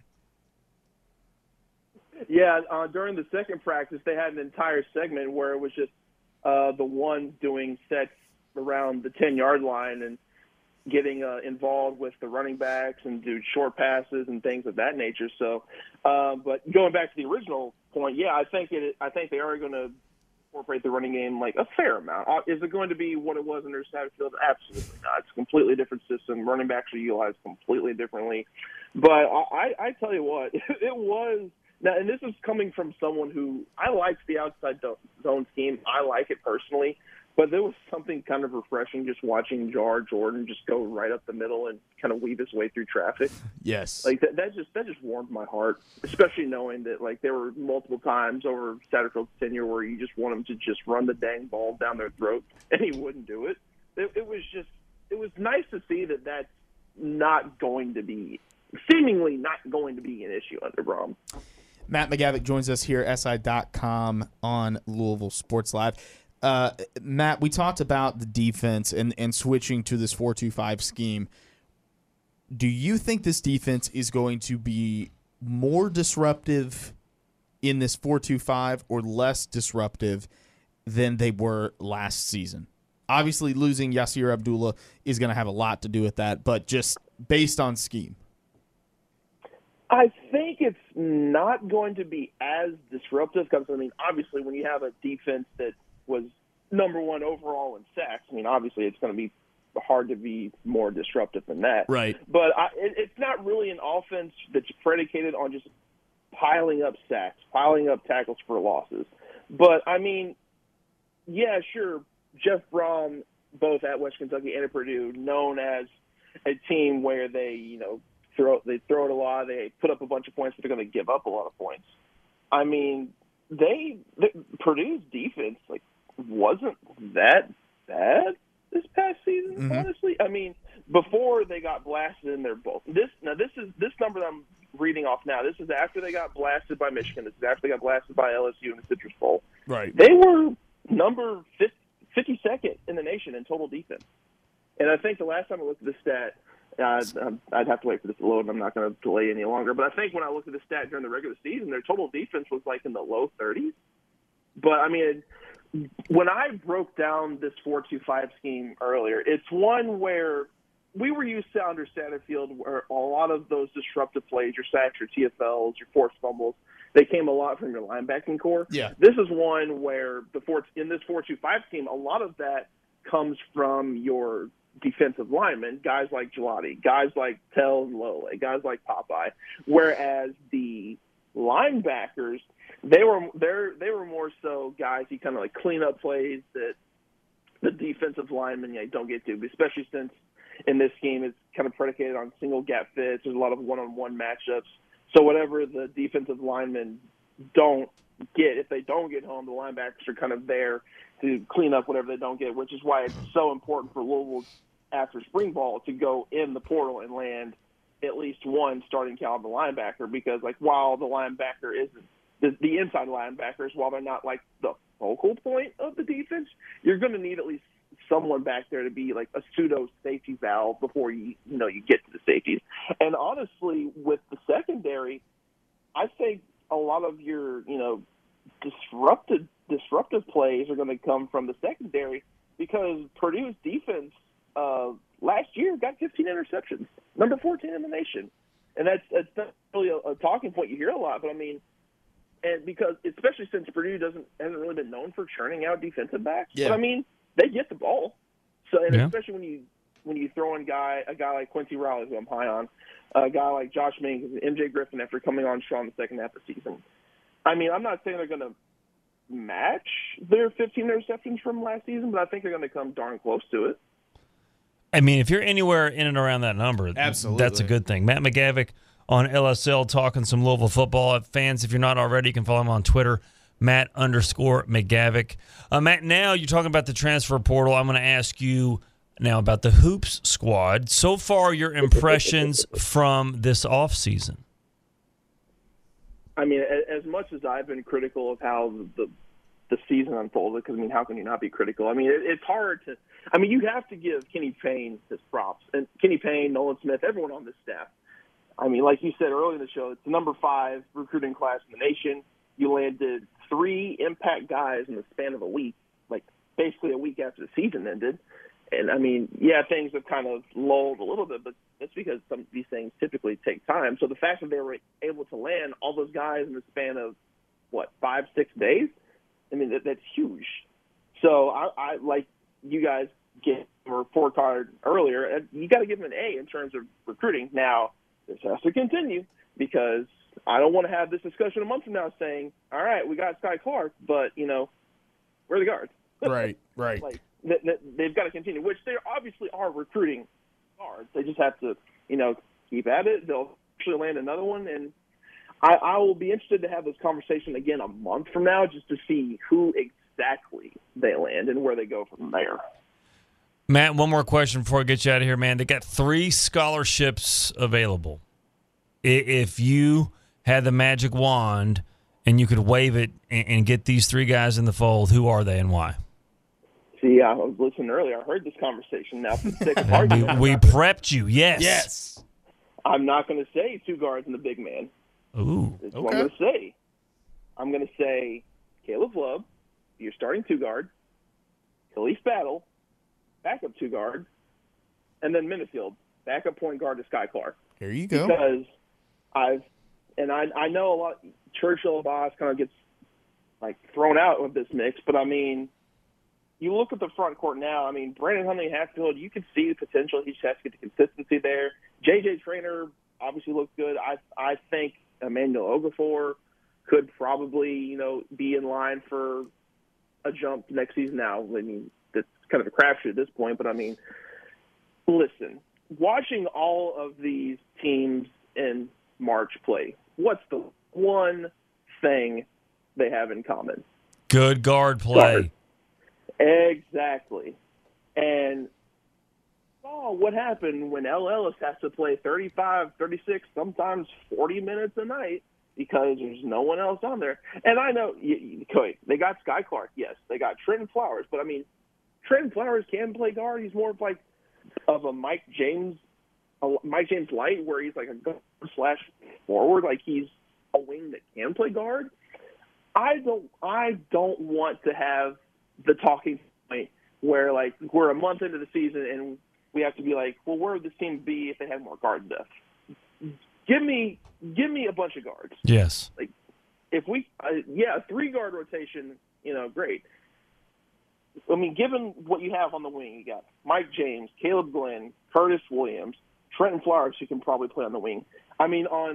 Yeah, during the second practice, they had an entire segment where it was just the ones doing sets around the 10-yard line and getting involved with the running backs and do short passes and things of that nature. So, but going back to the original point, yeah, I think they are going to incorporate the running game like a fair amount. Is it going to be what it was under Satterfield? Absolutely not. It's a completely different system. Running backs are utilized completely differently. But I tell you what, it was now, and this is coming from someone who I liked the outside zone scheme. I like it personally. But there was something kind of refreshing just watching Jawhar Jordan just go right up the middle and kind of weave his way through traffic. Yes. Like that just warmed my heart, especially knowing that like there were multiple times over Satterfield's tenure where you just want him to just run the dang ball down their throat, and he wouldn't do it. It was nice to see that that's seemingly not going to be an issue under Brom. Matt McGavick joins us here, SI.com on Louisville Sports Live. Matt, we talked about the defense and switching to this 4-2-5 scheme. Do you think this defense is going to be more disruptive in this 4-2-5 or less disruptive than they were last season? Obviously, losing Yasir Abdullah is going to have a lot to do with that, but just based on scheme. I think it's not going to be as disruptive because, obviously when you have a defense that was number one overall in sacks, obviously it's going to be hard to be more disruptive than that. Right. But it's not really an offense that's predicated on just piling up sacks, piling up tackles for losses. But, yeah, sure, Jeff Brom, both at West Kentucky and at Purdue, known as a team where they, throw it a lot, they put up a bunch of points, but they're going to give up a lot of points. Purdue's defense, wasn't that bad this past season, honestly. Before they got blasted in their bowl. This number that I'm reading off now, this is after they got blasted by Michigan. This is after they got blasted by LSU in the Citrus Bowl. Right. They were number 52nd in the nation in total defense. And I think the last time I looked at the stat, I'd have to wait for this to load, and I'm not going to delay any longer. But I think when I looked at the stat during the regular season, their total defense was in the low 30s. But, when I broke down this 4-2-5 scheme earlier, it's one where we were used to under Satterfield where a lot of those disruptive plays, your sacks, your TFLs, your forced fumbles, they came a lot from your linebacking core. Yeah. This is one where in this 4-2-5 scheme, a lot of that comes from your defensive linemen, guys like Gelati, guys like Tell and Lole, guys like Popeye, whereas the linebackers, they were more so guys who kind of like clean up plays that the defensive linemen don't get to, especially since in this game it's kind of predicated on single gap fits. There's a lot of one-on-one matchups. So whatever the defensive linemen don't get, if they don't get home, the linebackers are kind of there to clean up whatever they don't get, which is why it's so important for Louisville after spring ball to go in the portal and land at least one starting caliber linebacker, because like while the linebacker isn't the inside linebackers, while they're not like the focal point of the defense, you're going to need at least someone back there to be like a pseudo safety valve before you get to the safeties. And honestly, with the secondary, I think a lot of your disruptive plays are going to come from the secondary, because Purdue's defense last year got 15 interceptions, number 14 in the nation, and that's not really a talking point you hear a lot. But I mean, and because especially since Purdue hasn't really been known for churning out defensive backs, but I mean they get the ball. So and especially when you throw in a guy like Quincy Riley, who I'm high on, a guy like Josh Mings and MJ Griffin after coming on strong the second half of the season. I mean, I'm not saying they're going to match their 15 interceptions from last season, but I think they're going to come darn close to it. I mean, if you're anywhere in and around that number, absolutely, that's a good thing. Matt McGavick on LSL talking some Louisville football. Fans, if you're not already, you can follow him on Twitter, Matt_McGavick. Matt, now you're talking about the transfer portal. I'm going to ask you now about the Hoops squad. So far, your impressions from this offseason. I mean, as much as I've been critical of how the season unfolded, because, I mean, how can you not be critical? I mean, it's hard to – I mean, you have to give Kenny Payne his props. And Kenny Payne, Nolan Smith, everyone on this staff. I mean, like you said earlier in the show, it's the number 5 recruiting class in the nation. You landed 3 impact guys in the span of a week, like basically a week after the season ended. And, I mean, yeah, things have kind of lulled a little bit, but that's because some of these things typically take time. So the fact that they were able to land all those guys in the span of, 5-6 days, I mean, that's huge. So I like you guys get a report card earlier, you got to give them an A in terms of recruiting. Now, this has to continue, because I don't want to have this discussion a month from now saying, all right, we got Sky Clark, but, where are the guards? Right. Like, they've got to continue, which they obviously are recruiting guards. They just have to, keep at it. They'll actually land another one, and I will be interested to have this conversation again a month from now, just to see who exactly they land and where they go from there. Matt, one more question before I get you out of here, man. They got 3 scholarships available. If you had the magic wand and you could wave it and get these 3 guys in the fold, who are they and why? See, I was listening earlier. I heard this conversation. Now, for the sake of argument, we prepped you. Yes. Yes. I'm not going to say 2 guards and the big man. Ooh. That's what I'm going to say. I'm going to say Caleb Love, your starting 2 guard, Khalif Battle, backup 2 guard, and then Minifield, backup point guard to Sky Clark. There you go. Because I know a lot. Churchill Boss kind of gets thrown out of this mix, but I mean, you look at the front court now. I mean, Brandon Huntley Hatfield, you can see the potential. He just has to get the consistency there. JJ Traynor obviously looks good. I think Emmanuel Okafor could probably be in line for a jump next season. Now, I mean, that's kind of a crapshoot at this point, but I mean, listen, watching all of these teams in March play, what's the one thing they have in common? Good guard play. Exactly. And what happened when L. Ellis has to play 35, 36, sometimes 40 minutes a night because there's no one else on there. And I know they got Sky Clark, yes. They got Trenton Flowers, but I mean, Trenton Flowers can play guard. He's more of a Mike James light, where he's like a guard / forward, like he's a wing that can play guard. I don't want to have the talking point where we're a month into the season and we have to be like, well, where would this team be if they had more guard depth? Give me a bunch of guards. Yes. If we, a 3-guard rotation, great. I mean, given what you have on the wing, you got Mike James, Caleb Glenn, Curtis Williams, Trenton Flowers, who can probably play on the wing. I mean, on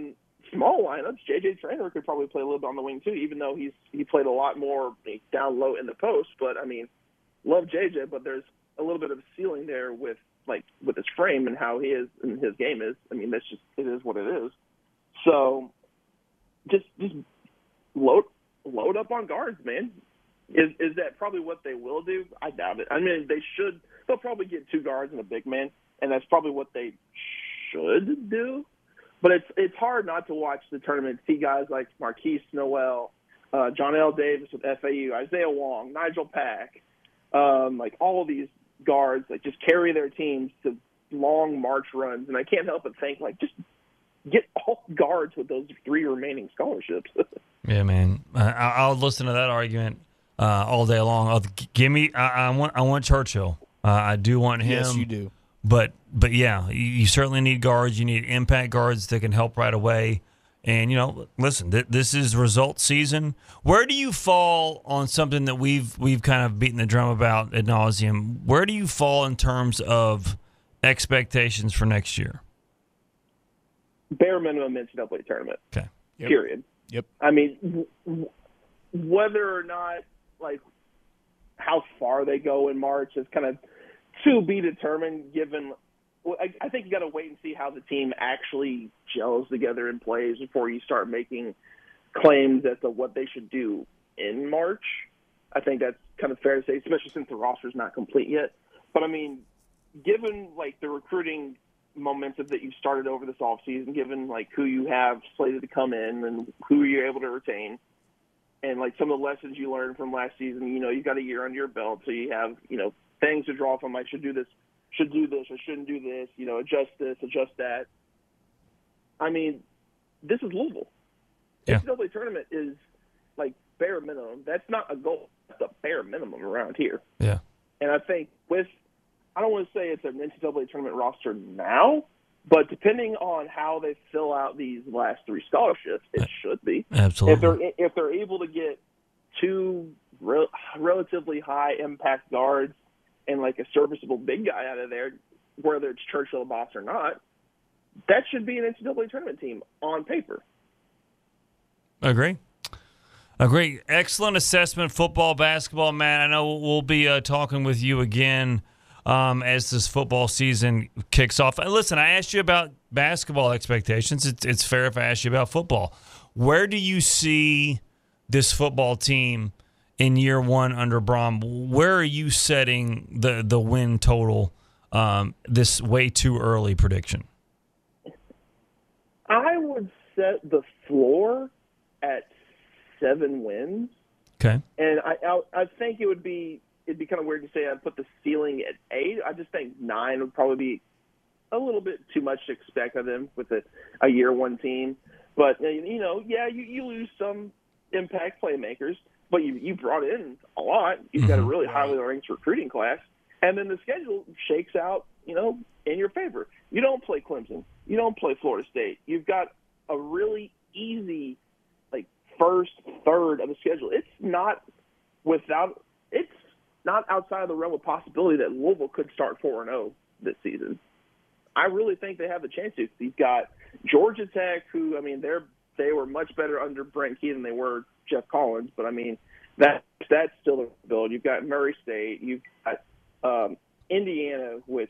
small lineups, J.J. Traynor could probably play a little bit on the wing too, even though he played a lot more down low in the post. But I mean, love J.J., but there's a little bit of a ceiling there with his frame and how he is and his game is. I mean, it is what it is. So just load up on guards, man. Is that probably what they will do? I doubt it. I mean, they'll probably get 2 guards and a big man, and that's probably what they should do. But it's hard not to watch the tournament, see guys like Marquise Noel, John L. Davis with FAU, Isaiah Wong, Nigel Pack, like all of these guards that just carry their teams to long March runs. And I can't help but think, like, just get all guards with those 3 remaining scholarships. Yeah, man. I'll listen to that argument all day long. I want Churchill. I do want him. Yes, you do. But yeah, you certainly need guards. You need impact guards that can help right away. And, listen, this is results season. Where do you fall on something that we've kind of beaten the drum about ad nauseum? Where do you fall in terms of expectations for next year? Bare minimum NCAA tournament. Okay. Yep. Period. Yep. I mean, whether or not, like, how far they go in March is kind of to be determined, given I think you got to wait and see how the team actually gels together and plays before you start making claims as to what they should do in March. I think that's kind of fair to say, especially since the roster's not complete yet. But, I mean, given, like, the recruiting momentum that you've started over this offseason, given, like, who you have slated to come in and who you're able to retain, and, like, some of the lessons you learned from last season, you've got a year under your belt, so you have, things to draw from, like, should do this, I shouldn't do this, adjust this, adjust that. I mean, this is Louisville. Yeah. NCAA tournament is, like, bare minimum. That's not a goal. That's a bare minimum around here. Yeah. And I think I don't want to say it's an NCAA tournament roster now, but depending on how they fill out these last 3 scholarships, it should be. Absolutely. If they're able to get 2 relatively high impact guards and, like, a serviceable big guy out of there, whether it's Churchill, Boss, or not, that should be an NCAA tournament team on paper. Agree. Excellent assessment, football, basketball, Matt. I know we'll be talking with you again as this football season kicks off. Listen, I asked you about basketball expectations. It's fair if I ask you about football. Where do you see this football team in year 1 under Brom? Where are you setting the win total, this way too early prediction? I would set the floor at 7 wins. Okay. And I think it'd be kind of weird to say I'd put the ceiling at 8. I just think 9 would probably be a little bit too much to expect of them with a year 1 team. But, you lose some impact playmakers, but you brought in a lot. You've got a really highly ranked recruiting class. And then the schedule shakes out, in your favor. You don't play Clemson. You don't play Florida State. You've got a really easy, like, first third of the schedule. It's not outside of the realm of possibility that Louisville could start 4-0 this season. I really think they have the chance to. You've got Georgia Tech, who, I mean, they were much better under Brent Key than they were Jeff Collins, but I mean, that's still a build. You've got Murray State, you've got Indiana, which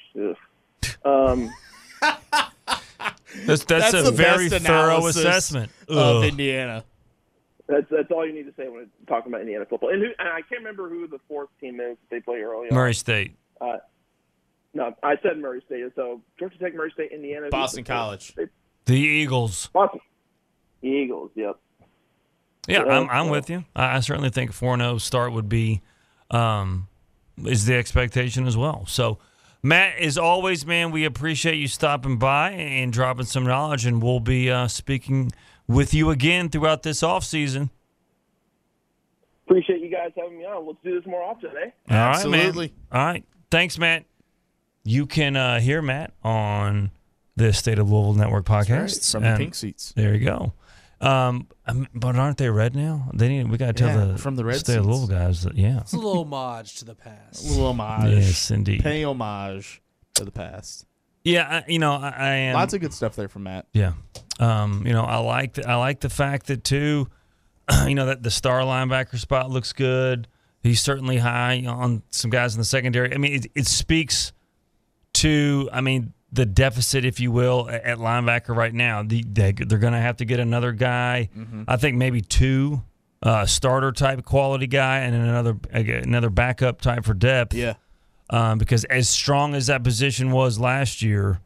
that's a very thorough assessment of Indiana. That's all you need to say when talking about Indiana football. And I can't remember who the 4th team is they play early on. Murray State. No, I said Murray State. So Georgia Tech, Murray State, Indiana. Boston College. The Eagles. Boston. Eagles, yep. Yeah, I'm with you. I certainly think a 4-0 start would be is the expectation as well. So, Matt, as always, man, we appreciate you stopping by and dropping some knowledge, and we'll be speaking with you again throughout this offseason. Appreciate you guys having me on. Let's do this more often, eh? Absolutely. Right, man. All right. Thanks, Matt. You can hear Matt on the State of Louisville Network podcast. From the pink seats. There you go. But aren't they red now? We got to tell from the red State of Louisville guys that, it's a little homage to the past. A little homage. Yes, indeed. Pay homage to the past. Yeah, I am. Lots of good stuff there from Matt. Yeah. I like the fact that too, that the star linebacker spot looks good. He's certainly high on some guys in the secondary. I mean, it speaks to, the deficit, if you will, at linebacker right now. They're going to have to get another guy. Mm-hmm. I think maybe two starter type quality guy and then another backup type for depth. Yeah. Because as strong as that position was last year,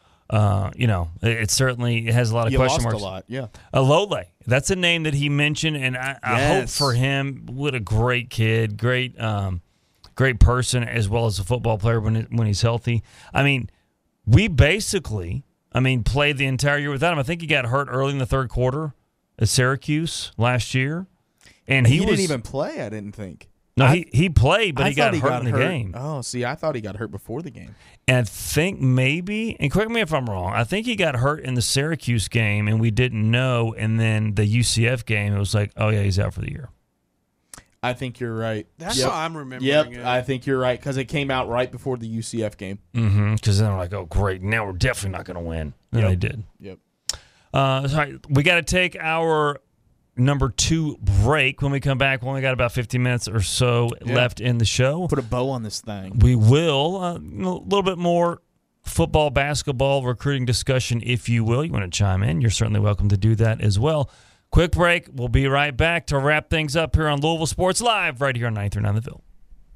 it certainly has a lot of question marks. You lost a lot, yeah. Alole, that's a name that he mentioned, and I hope for him. What a great kid, great person, as well as a football player when he's healthy. I mean, we basically, played the entire year without him. I think he got hurt early in the third quarter at Syracuse last year, and he didn't even play. I didn't think. No, he played, but he got hurt in the game. Oh, see, I thought he got hurt before the game. And I think maybe, and correct me if I'm wrong, I think he got hurt in the Syracuse game, and we didn't know. And then the UCF game, it was like, oh, yeah, he's out for the year. I think you're right. That's how I'm remembering it. I think you're right, because it came out right before the UCF game. Mm-hmm. Because then we're like, oh, great, now we're definitely not going to win. And they did. Yep. Sorry, we got to take our number 2 break. When we come back, we only got about 15 minutes or so left in the show. Put a bow on this thing. We will. A little bit more football, basketball, recruiting discussion, if you will. You want to chime in, you're certainly welcome to do that as well. Quick break. We'll be right back to wrap things up here on Louisville Sports Live right here on 93.9 The Ville.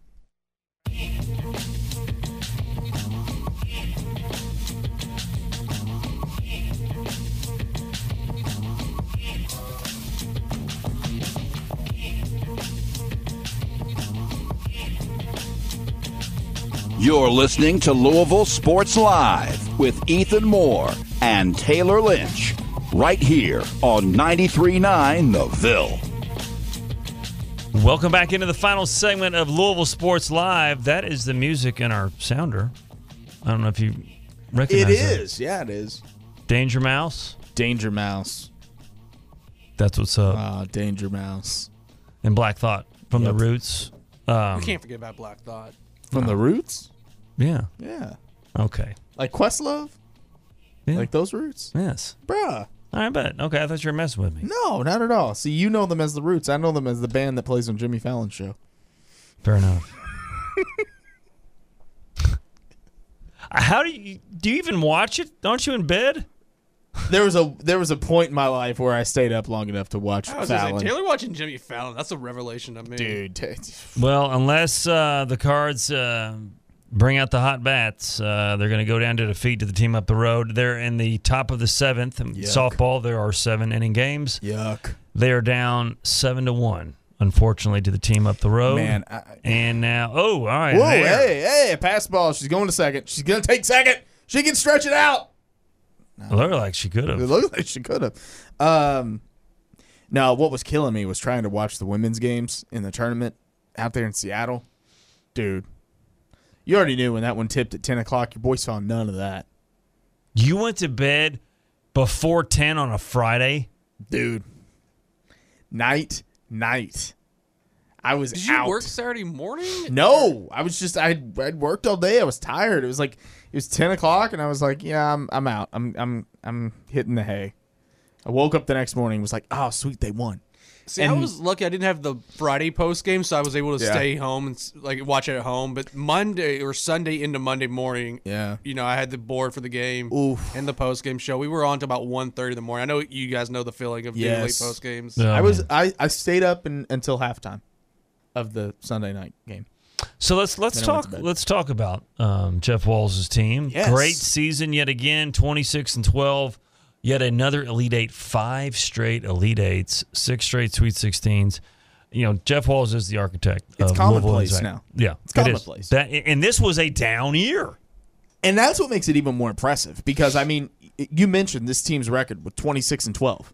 You're listening to Louisville Sports Live with Ethan Moore and Taylor Lynch right here on 93.9 The Ville. Welcome back into the final segment of Louisville Sports Live. That is the music in our sounder. I don't know if you recognize it. It is. Yeah, it is. Danger Mouse? Danger Mouse. That's what's up. Danger Mouse. And Black Thought from the Roots. We can't forget about Black Thought. From the Roots? Yeah. Yeah. Okay. Like Questlove? Yeah. Like those Roots? Yes. Bruh. I bet. Okay, I thought you were messing with me. No, not at all. See, you know them as the Roots. I know them as the band that plays on Jimmy Fallon's show. Fair enough. How do you even watch it? Aren't you in bed? There was a point in my life where I stayed up long enough to watch Fallon. Taylor watching Jimmy Fallon, that's a revelation to me. Dude. Well, unless the Cards bring out the hot bats, they're going to go down to defeat to the team up the road. They're in the top of the 7th. Softball, there are 7-inning games. Yuck. They are down 7-1, unfortunately, to the team up the road. Man. And now, all right. Whoa, hey, pass ball. She's going to second. She's going to take second. She can stretch it out. No. It looked like she could have. It looked like she could have. No, what was killing me was trying to watch the women's games in the tournament out there in Seattle. Dude, you already knew when that one tipped at 10 o'clock. Your boy saw none of that. You went to bed before 10 on a Friday? Dude. Night. I was Did out. you work Saturday morning? No, I was just I'd worked all day. I was tired. It was 10 o'clock, and I was like, yeah, I'm out. I'm hitting the hay. I woke up the next morning, was like, oh sweet, they won. See, I was lucky I didn't have the Friday post game, so I was able to stay home and watch it at home. But Monday or Sunday into Monday morning, I had the board for the game and the post game show. We were on to about 1:30 in the morning. I know you guys know the feeling of doing late post games. I stayed up until halftime of the Sunday night game. So let's talk about Jeff Walz' team. Yes. Great season yet again, 26-12. Yet another Elite Eight, 5 straight Elite Eights, 6 straight Sweet 16s. Jeff Walz is the architect. It's of commonplace now. Yeah, it's commonplace. And this was a down year. And that's what makes it even more impressive because, you mentioned this team's record with 26-12.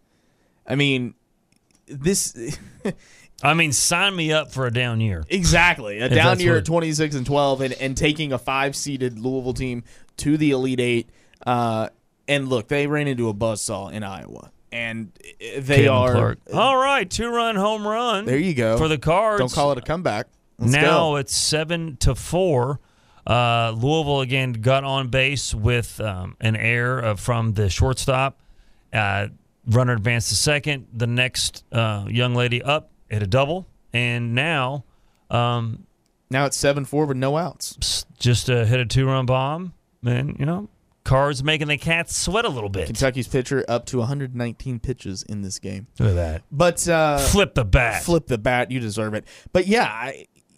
Sign me up for a down year. Exactly. A down year at 26-12 and taking a 5-seeded Louisville team to the Elite Eight. And look, they ran into a buzzsaw in Iowa. And they Caden Clark. All right, 2-run home run. There you go. For the Cards. Don't call it a comeback. Let's now go. It's 7-4. Louisville again got on base with an error from the shortstop. Runner advanced to second. The next young lady up hit a double, and now it's 7-4 with no outs. Just hit a 2-run bomb, and Cards making the Cats sweat a little bit. Kentucky's pitcher up to 119 pitches in this game. Look at that. But flip the bat. Flip the bat. You deserve it. But yeah,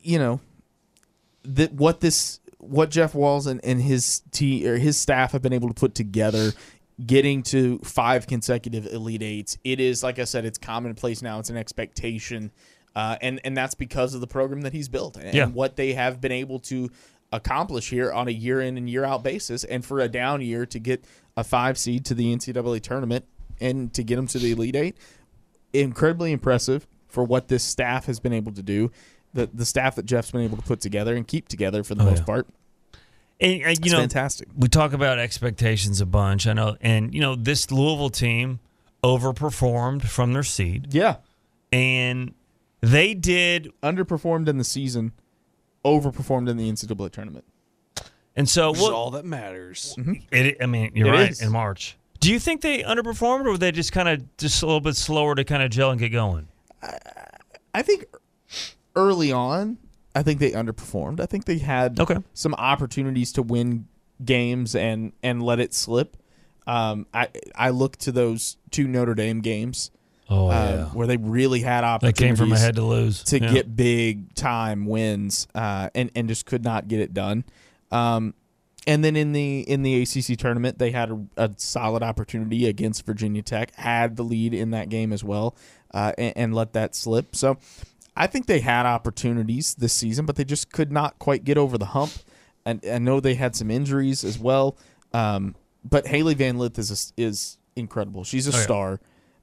what Jeff Walz and his team or his staff have been able to put together, getting to 5 consecutive Elite Eights. It is, like I said, it's commonplace now. It's an expectation, and that's because of the program that he's built and what they have been able to accomplish here on a year in and year out basis. And for a down year to get a 5 seed to the NCAA tournament and to get them to the Elite Eight, incredibly impressive for what this staff has been able to do. The staff that Jeff's been able to put together and keep together for the most part. And it's fantastic. We talk about expectations a bunch. I know, and this Louisville team overperformed from their seed. Yeah, and they did underperformed in the season, overperformed in the NCAA tournament. And so, which is all that matters. Mm-hmm. You're right. In March, do you think they underperformed, or were they just a little bit slower to kind of gel and get going? I think early on, I think they underperformed. I think they had some opportunities to win games and let it slip. I look to those 2 Notre Dame games where they really had opportunities. They came from ahead to lose. To get big time wins and just could not get it done. And then in the ACC tournament, they had a solid opportunity against Virginia Tech, had the lead in that game as well, and let that slip. So I think they had opportunities this season, but they just could not quite get over the hump. And I know they had some injuries as well. But Haley Van Lith is incredible. She's a star.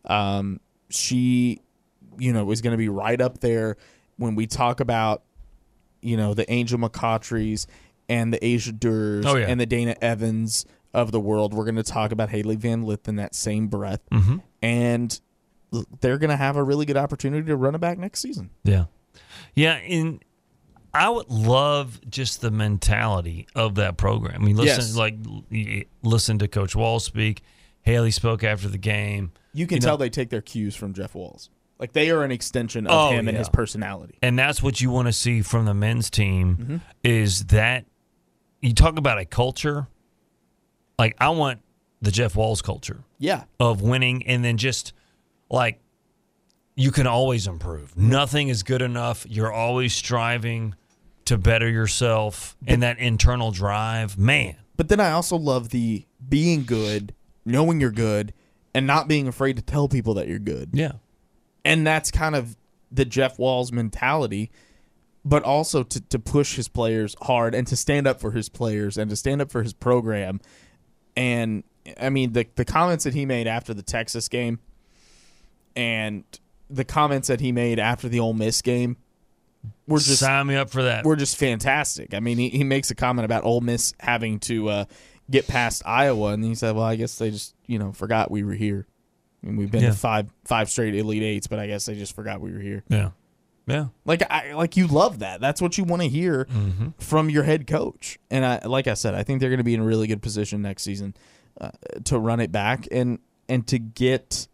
She, is going to be right up there when we talk about, the Angel McCaughtry's and the Asia Durs and the Dana Evans of the world. We're going to talk about Haley Van Lith in that same breath. Mm-hmm. And they're going to have a really good opportunity to run it back next season. Yeah. Yeah, and I would love just the mentality of that program. I mean, listen to Coach Walz speak. Haley spoke after the game. You can tell they take their cues from Jeff Walz. Like, they are an extension of him and his personality. And that's what you want to see from the men's team is that you talk about a culture. Like, I want the Jeff Walz culture. Yeah. Of winning and then just – like, you can always improve. Nothing is good enough. You're always striving to better yourself and that internal drive. Man. But then I also love the being good, knowing you're good, and not being afraid to tell people that you're good. Yeah. And that's kind of the Jeff Walz mentality, but also to push his players hard and to stand up for his players and to stand up for his program. And, I mean, the comments that he made after the Texas game, and the comments that he made after the Ole Miss game were just sign me up for that. Were just fantastic. I mean, he makes a comment about Ole Miss having to get past Iowa, and he said, "Well, I guess they just forgot we were here. I mean, we've been to five straight Elite Eights, but I guess they just forgot we were here." Yeah, yeah. Like you love that. That's what you want to hear from your head coach. And like I said, I think they're going to be in a really good position next season to run it back and to get.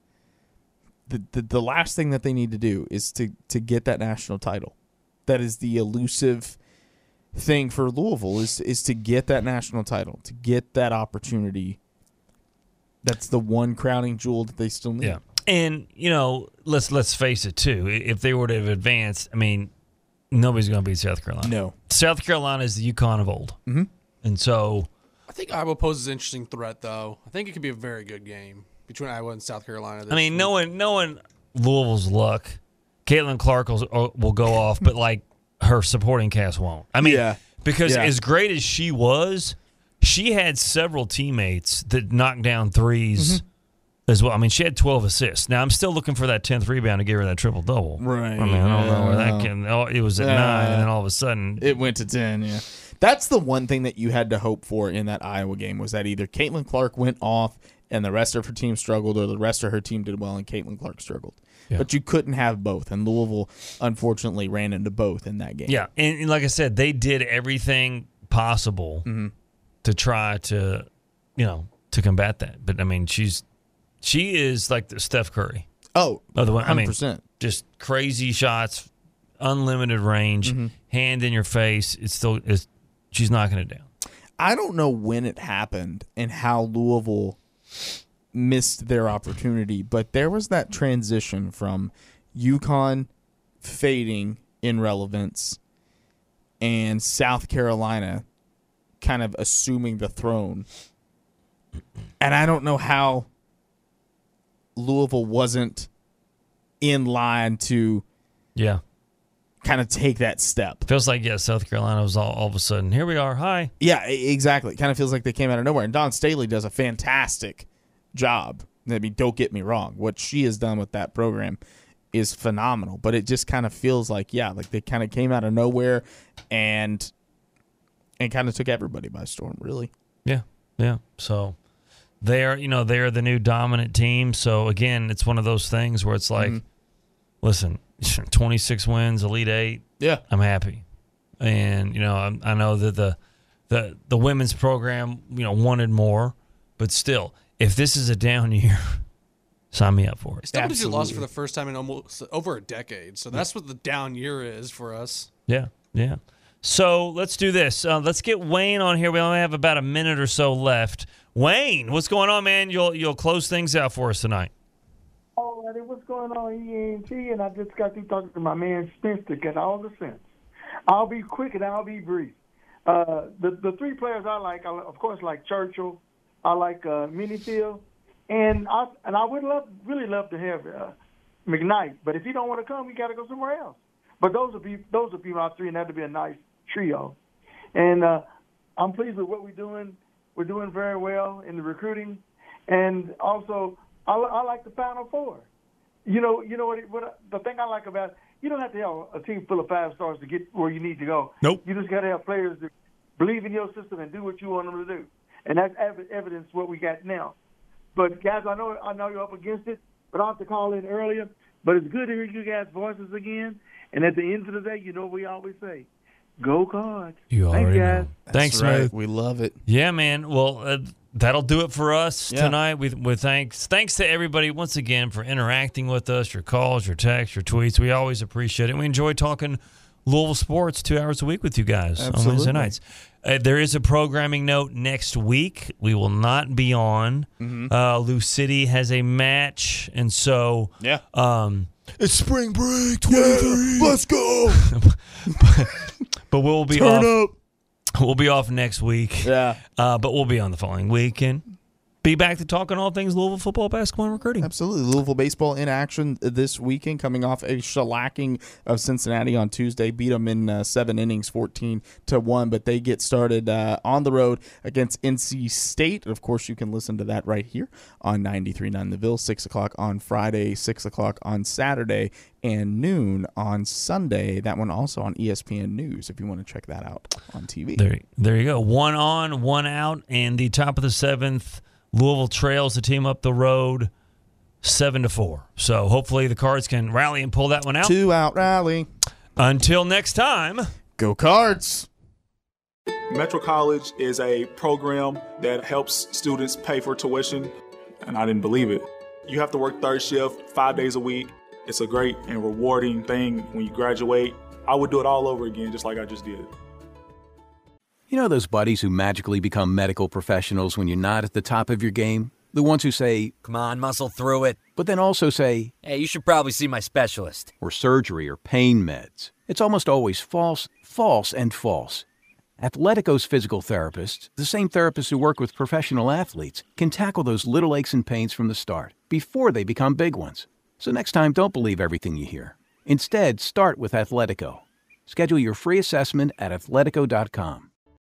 The last thing that they need to do is to get that national title. That is the elusive thing for Louisville is to get that national title, to get that opportunity. That's the one crowning jewel that they still need. Yeah. And, let's face it, too. If they were to have advanced, I mean, nobody's going to beat South Carolina. No. South Carolina is the UConn of old. Mm-hmm. And so I think Iowa poses an interesting threat, though. I think it could be a very good game between Iowa and South Carolina. I mean, knowing Louisville's luck, Caitlin Clark will go off, but like her supporting cast won't. I mean, because as great as she was, she had several teammates that knocked down threes as well. I mean, she had 12 assists. Now, I'm still looking for that 10th rebound to give her that triple-double. Right. I mean, I don't know where that can. It was at 9, and then all of a sudden it went to 10. Yeah, that's the one thing that you had to hope for in that Iowa game was that either Caitlin Clark went off and the rest of her team struggled, or the rest of her team did well and Caitlin Clark struggled. Yeah. But you couldn't have both, and Louisville, unfortunately, ran into both in that game. Yeah, and like I said, they did everything possible to try to, to combat that. But, I mean, she's She is like the Steph Curry. Oh, of the one. 100%. Just crazy shots, unlimited range, hand in your face. She's knocking it down. I don't know when it happened and how Louisville missed their opportunity, but there was that transition from UConn fading in relevance and South Carolina kind of assuming the throne. And I don't know how Louisville wasn't in line to kind of take that step. Feels like, South Carolina was all of a sudden, here we are, hi. Yeah, exactly. It kind of feels like they came out of nowhere. And Dawn Staley does a fantastic job. I mean, don't get me wrong. What she has done with that program is phenomenal. But it just kind of feels like, like they kind of came out of nowhere and kind of took everybody by storm, really. Yeah. So they're the new dominant team. So, again, it's one of those things where it's like, listen, 26 wins, Elite Eight. Yeah. I'm happy. And, I know that the women's program, wanted more. But still, if this is a down year, sign me up for it. It's double-digit loss for the first time in almost over a decade. So that's what the down year is for us. Yeah. So let's do this. Let's get Wayne on here. We only have about a minute or so left. Wayne, what's going on, man? You'll close things out for us tonight. All right, what's going on, ENT? And I just got through talking to my man Spencer. Got all the sense. I'll be quick and I'll be brief. The three players I like, of course, like Churchill. I like Minifield, and I would really love to have McKnight. But if he don't want to come, we got to go somewhere else. But those would be my three, and that'd be a nice trio. And I'm pleased with what we're doing. We're doing very well in the recruiting, and also I like the Final Four. You know what the thing I like about it, you don't have to have a team full of 5 stars to get where you need to go. Nope. You just got to have players that believe in your system and do what you want them to do. And that's evidence what we got now. But, guys, I know you're up against it, but I'll have to call in earlier. But it's good to hear you guys' voices again. And at the end of the day, what we always say, go Cards. You already know. Thanks, right. Smooth. We love it. Yeah, man. Well, that'll do it for us tonight. With thanks to everybody once again for interacting with us, your calls, your texts, your tweets. We always appreciate it. We enjoy talking Louisville sports 2 hours a week with you guys on Wednesday nights. There is a programming note next week. We will not be on. Lou City has a match, and so it's spring break 23. Let's go. But we'll be off. We'll be off next week. Yeah. But we'll be on the following week and be back to talking all things Louisville football, basketball, and recruiting. Absolutely. Louisville baseball in action this weekend, coming off a shellacking of Cincinnati on Tuesday. Beat them in 7 innings, 14-1. But they get started on the road against NC State. Of course, you can listen to that right here on 93.9 The Ville, 6 o'clock on Friday, 6 o'clock on Saturday, and noon on Sunday. That one also on ESPN News if you want to check that out on TV. There you go. 1 on, 1 out, and the top of the 7th. Louisville trails the team up the road 7-4. So hopefully the Cards can rally and pull that one out. 2-out rally. Until next time, go Cards. Metro College is a program that helps students pay for tuition, and I didn't believe it. You have to work third shift 5 days a week. It's a great and rewarding thing when you graduate. I would do it all over again, just like I just did. You know those buddies who magically become medical professionals when you're not at the top of your game? The ones who say, "Come on, muscle through it," but then also say, "Hey, you should probably see my specialist," or surgery or pain meds. It's almost always false, false, and false. Athletico's physical therapists, the same therapists who work with professional athletes, can tackle those little aches and pains from the start, before they become big ones. So next time, don't believe everything you hear. Instead, start with Athletico. Schedule your free assessment at athletico.com.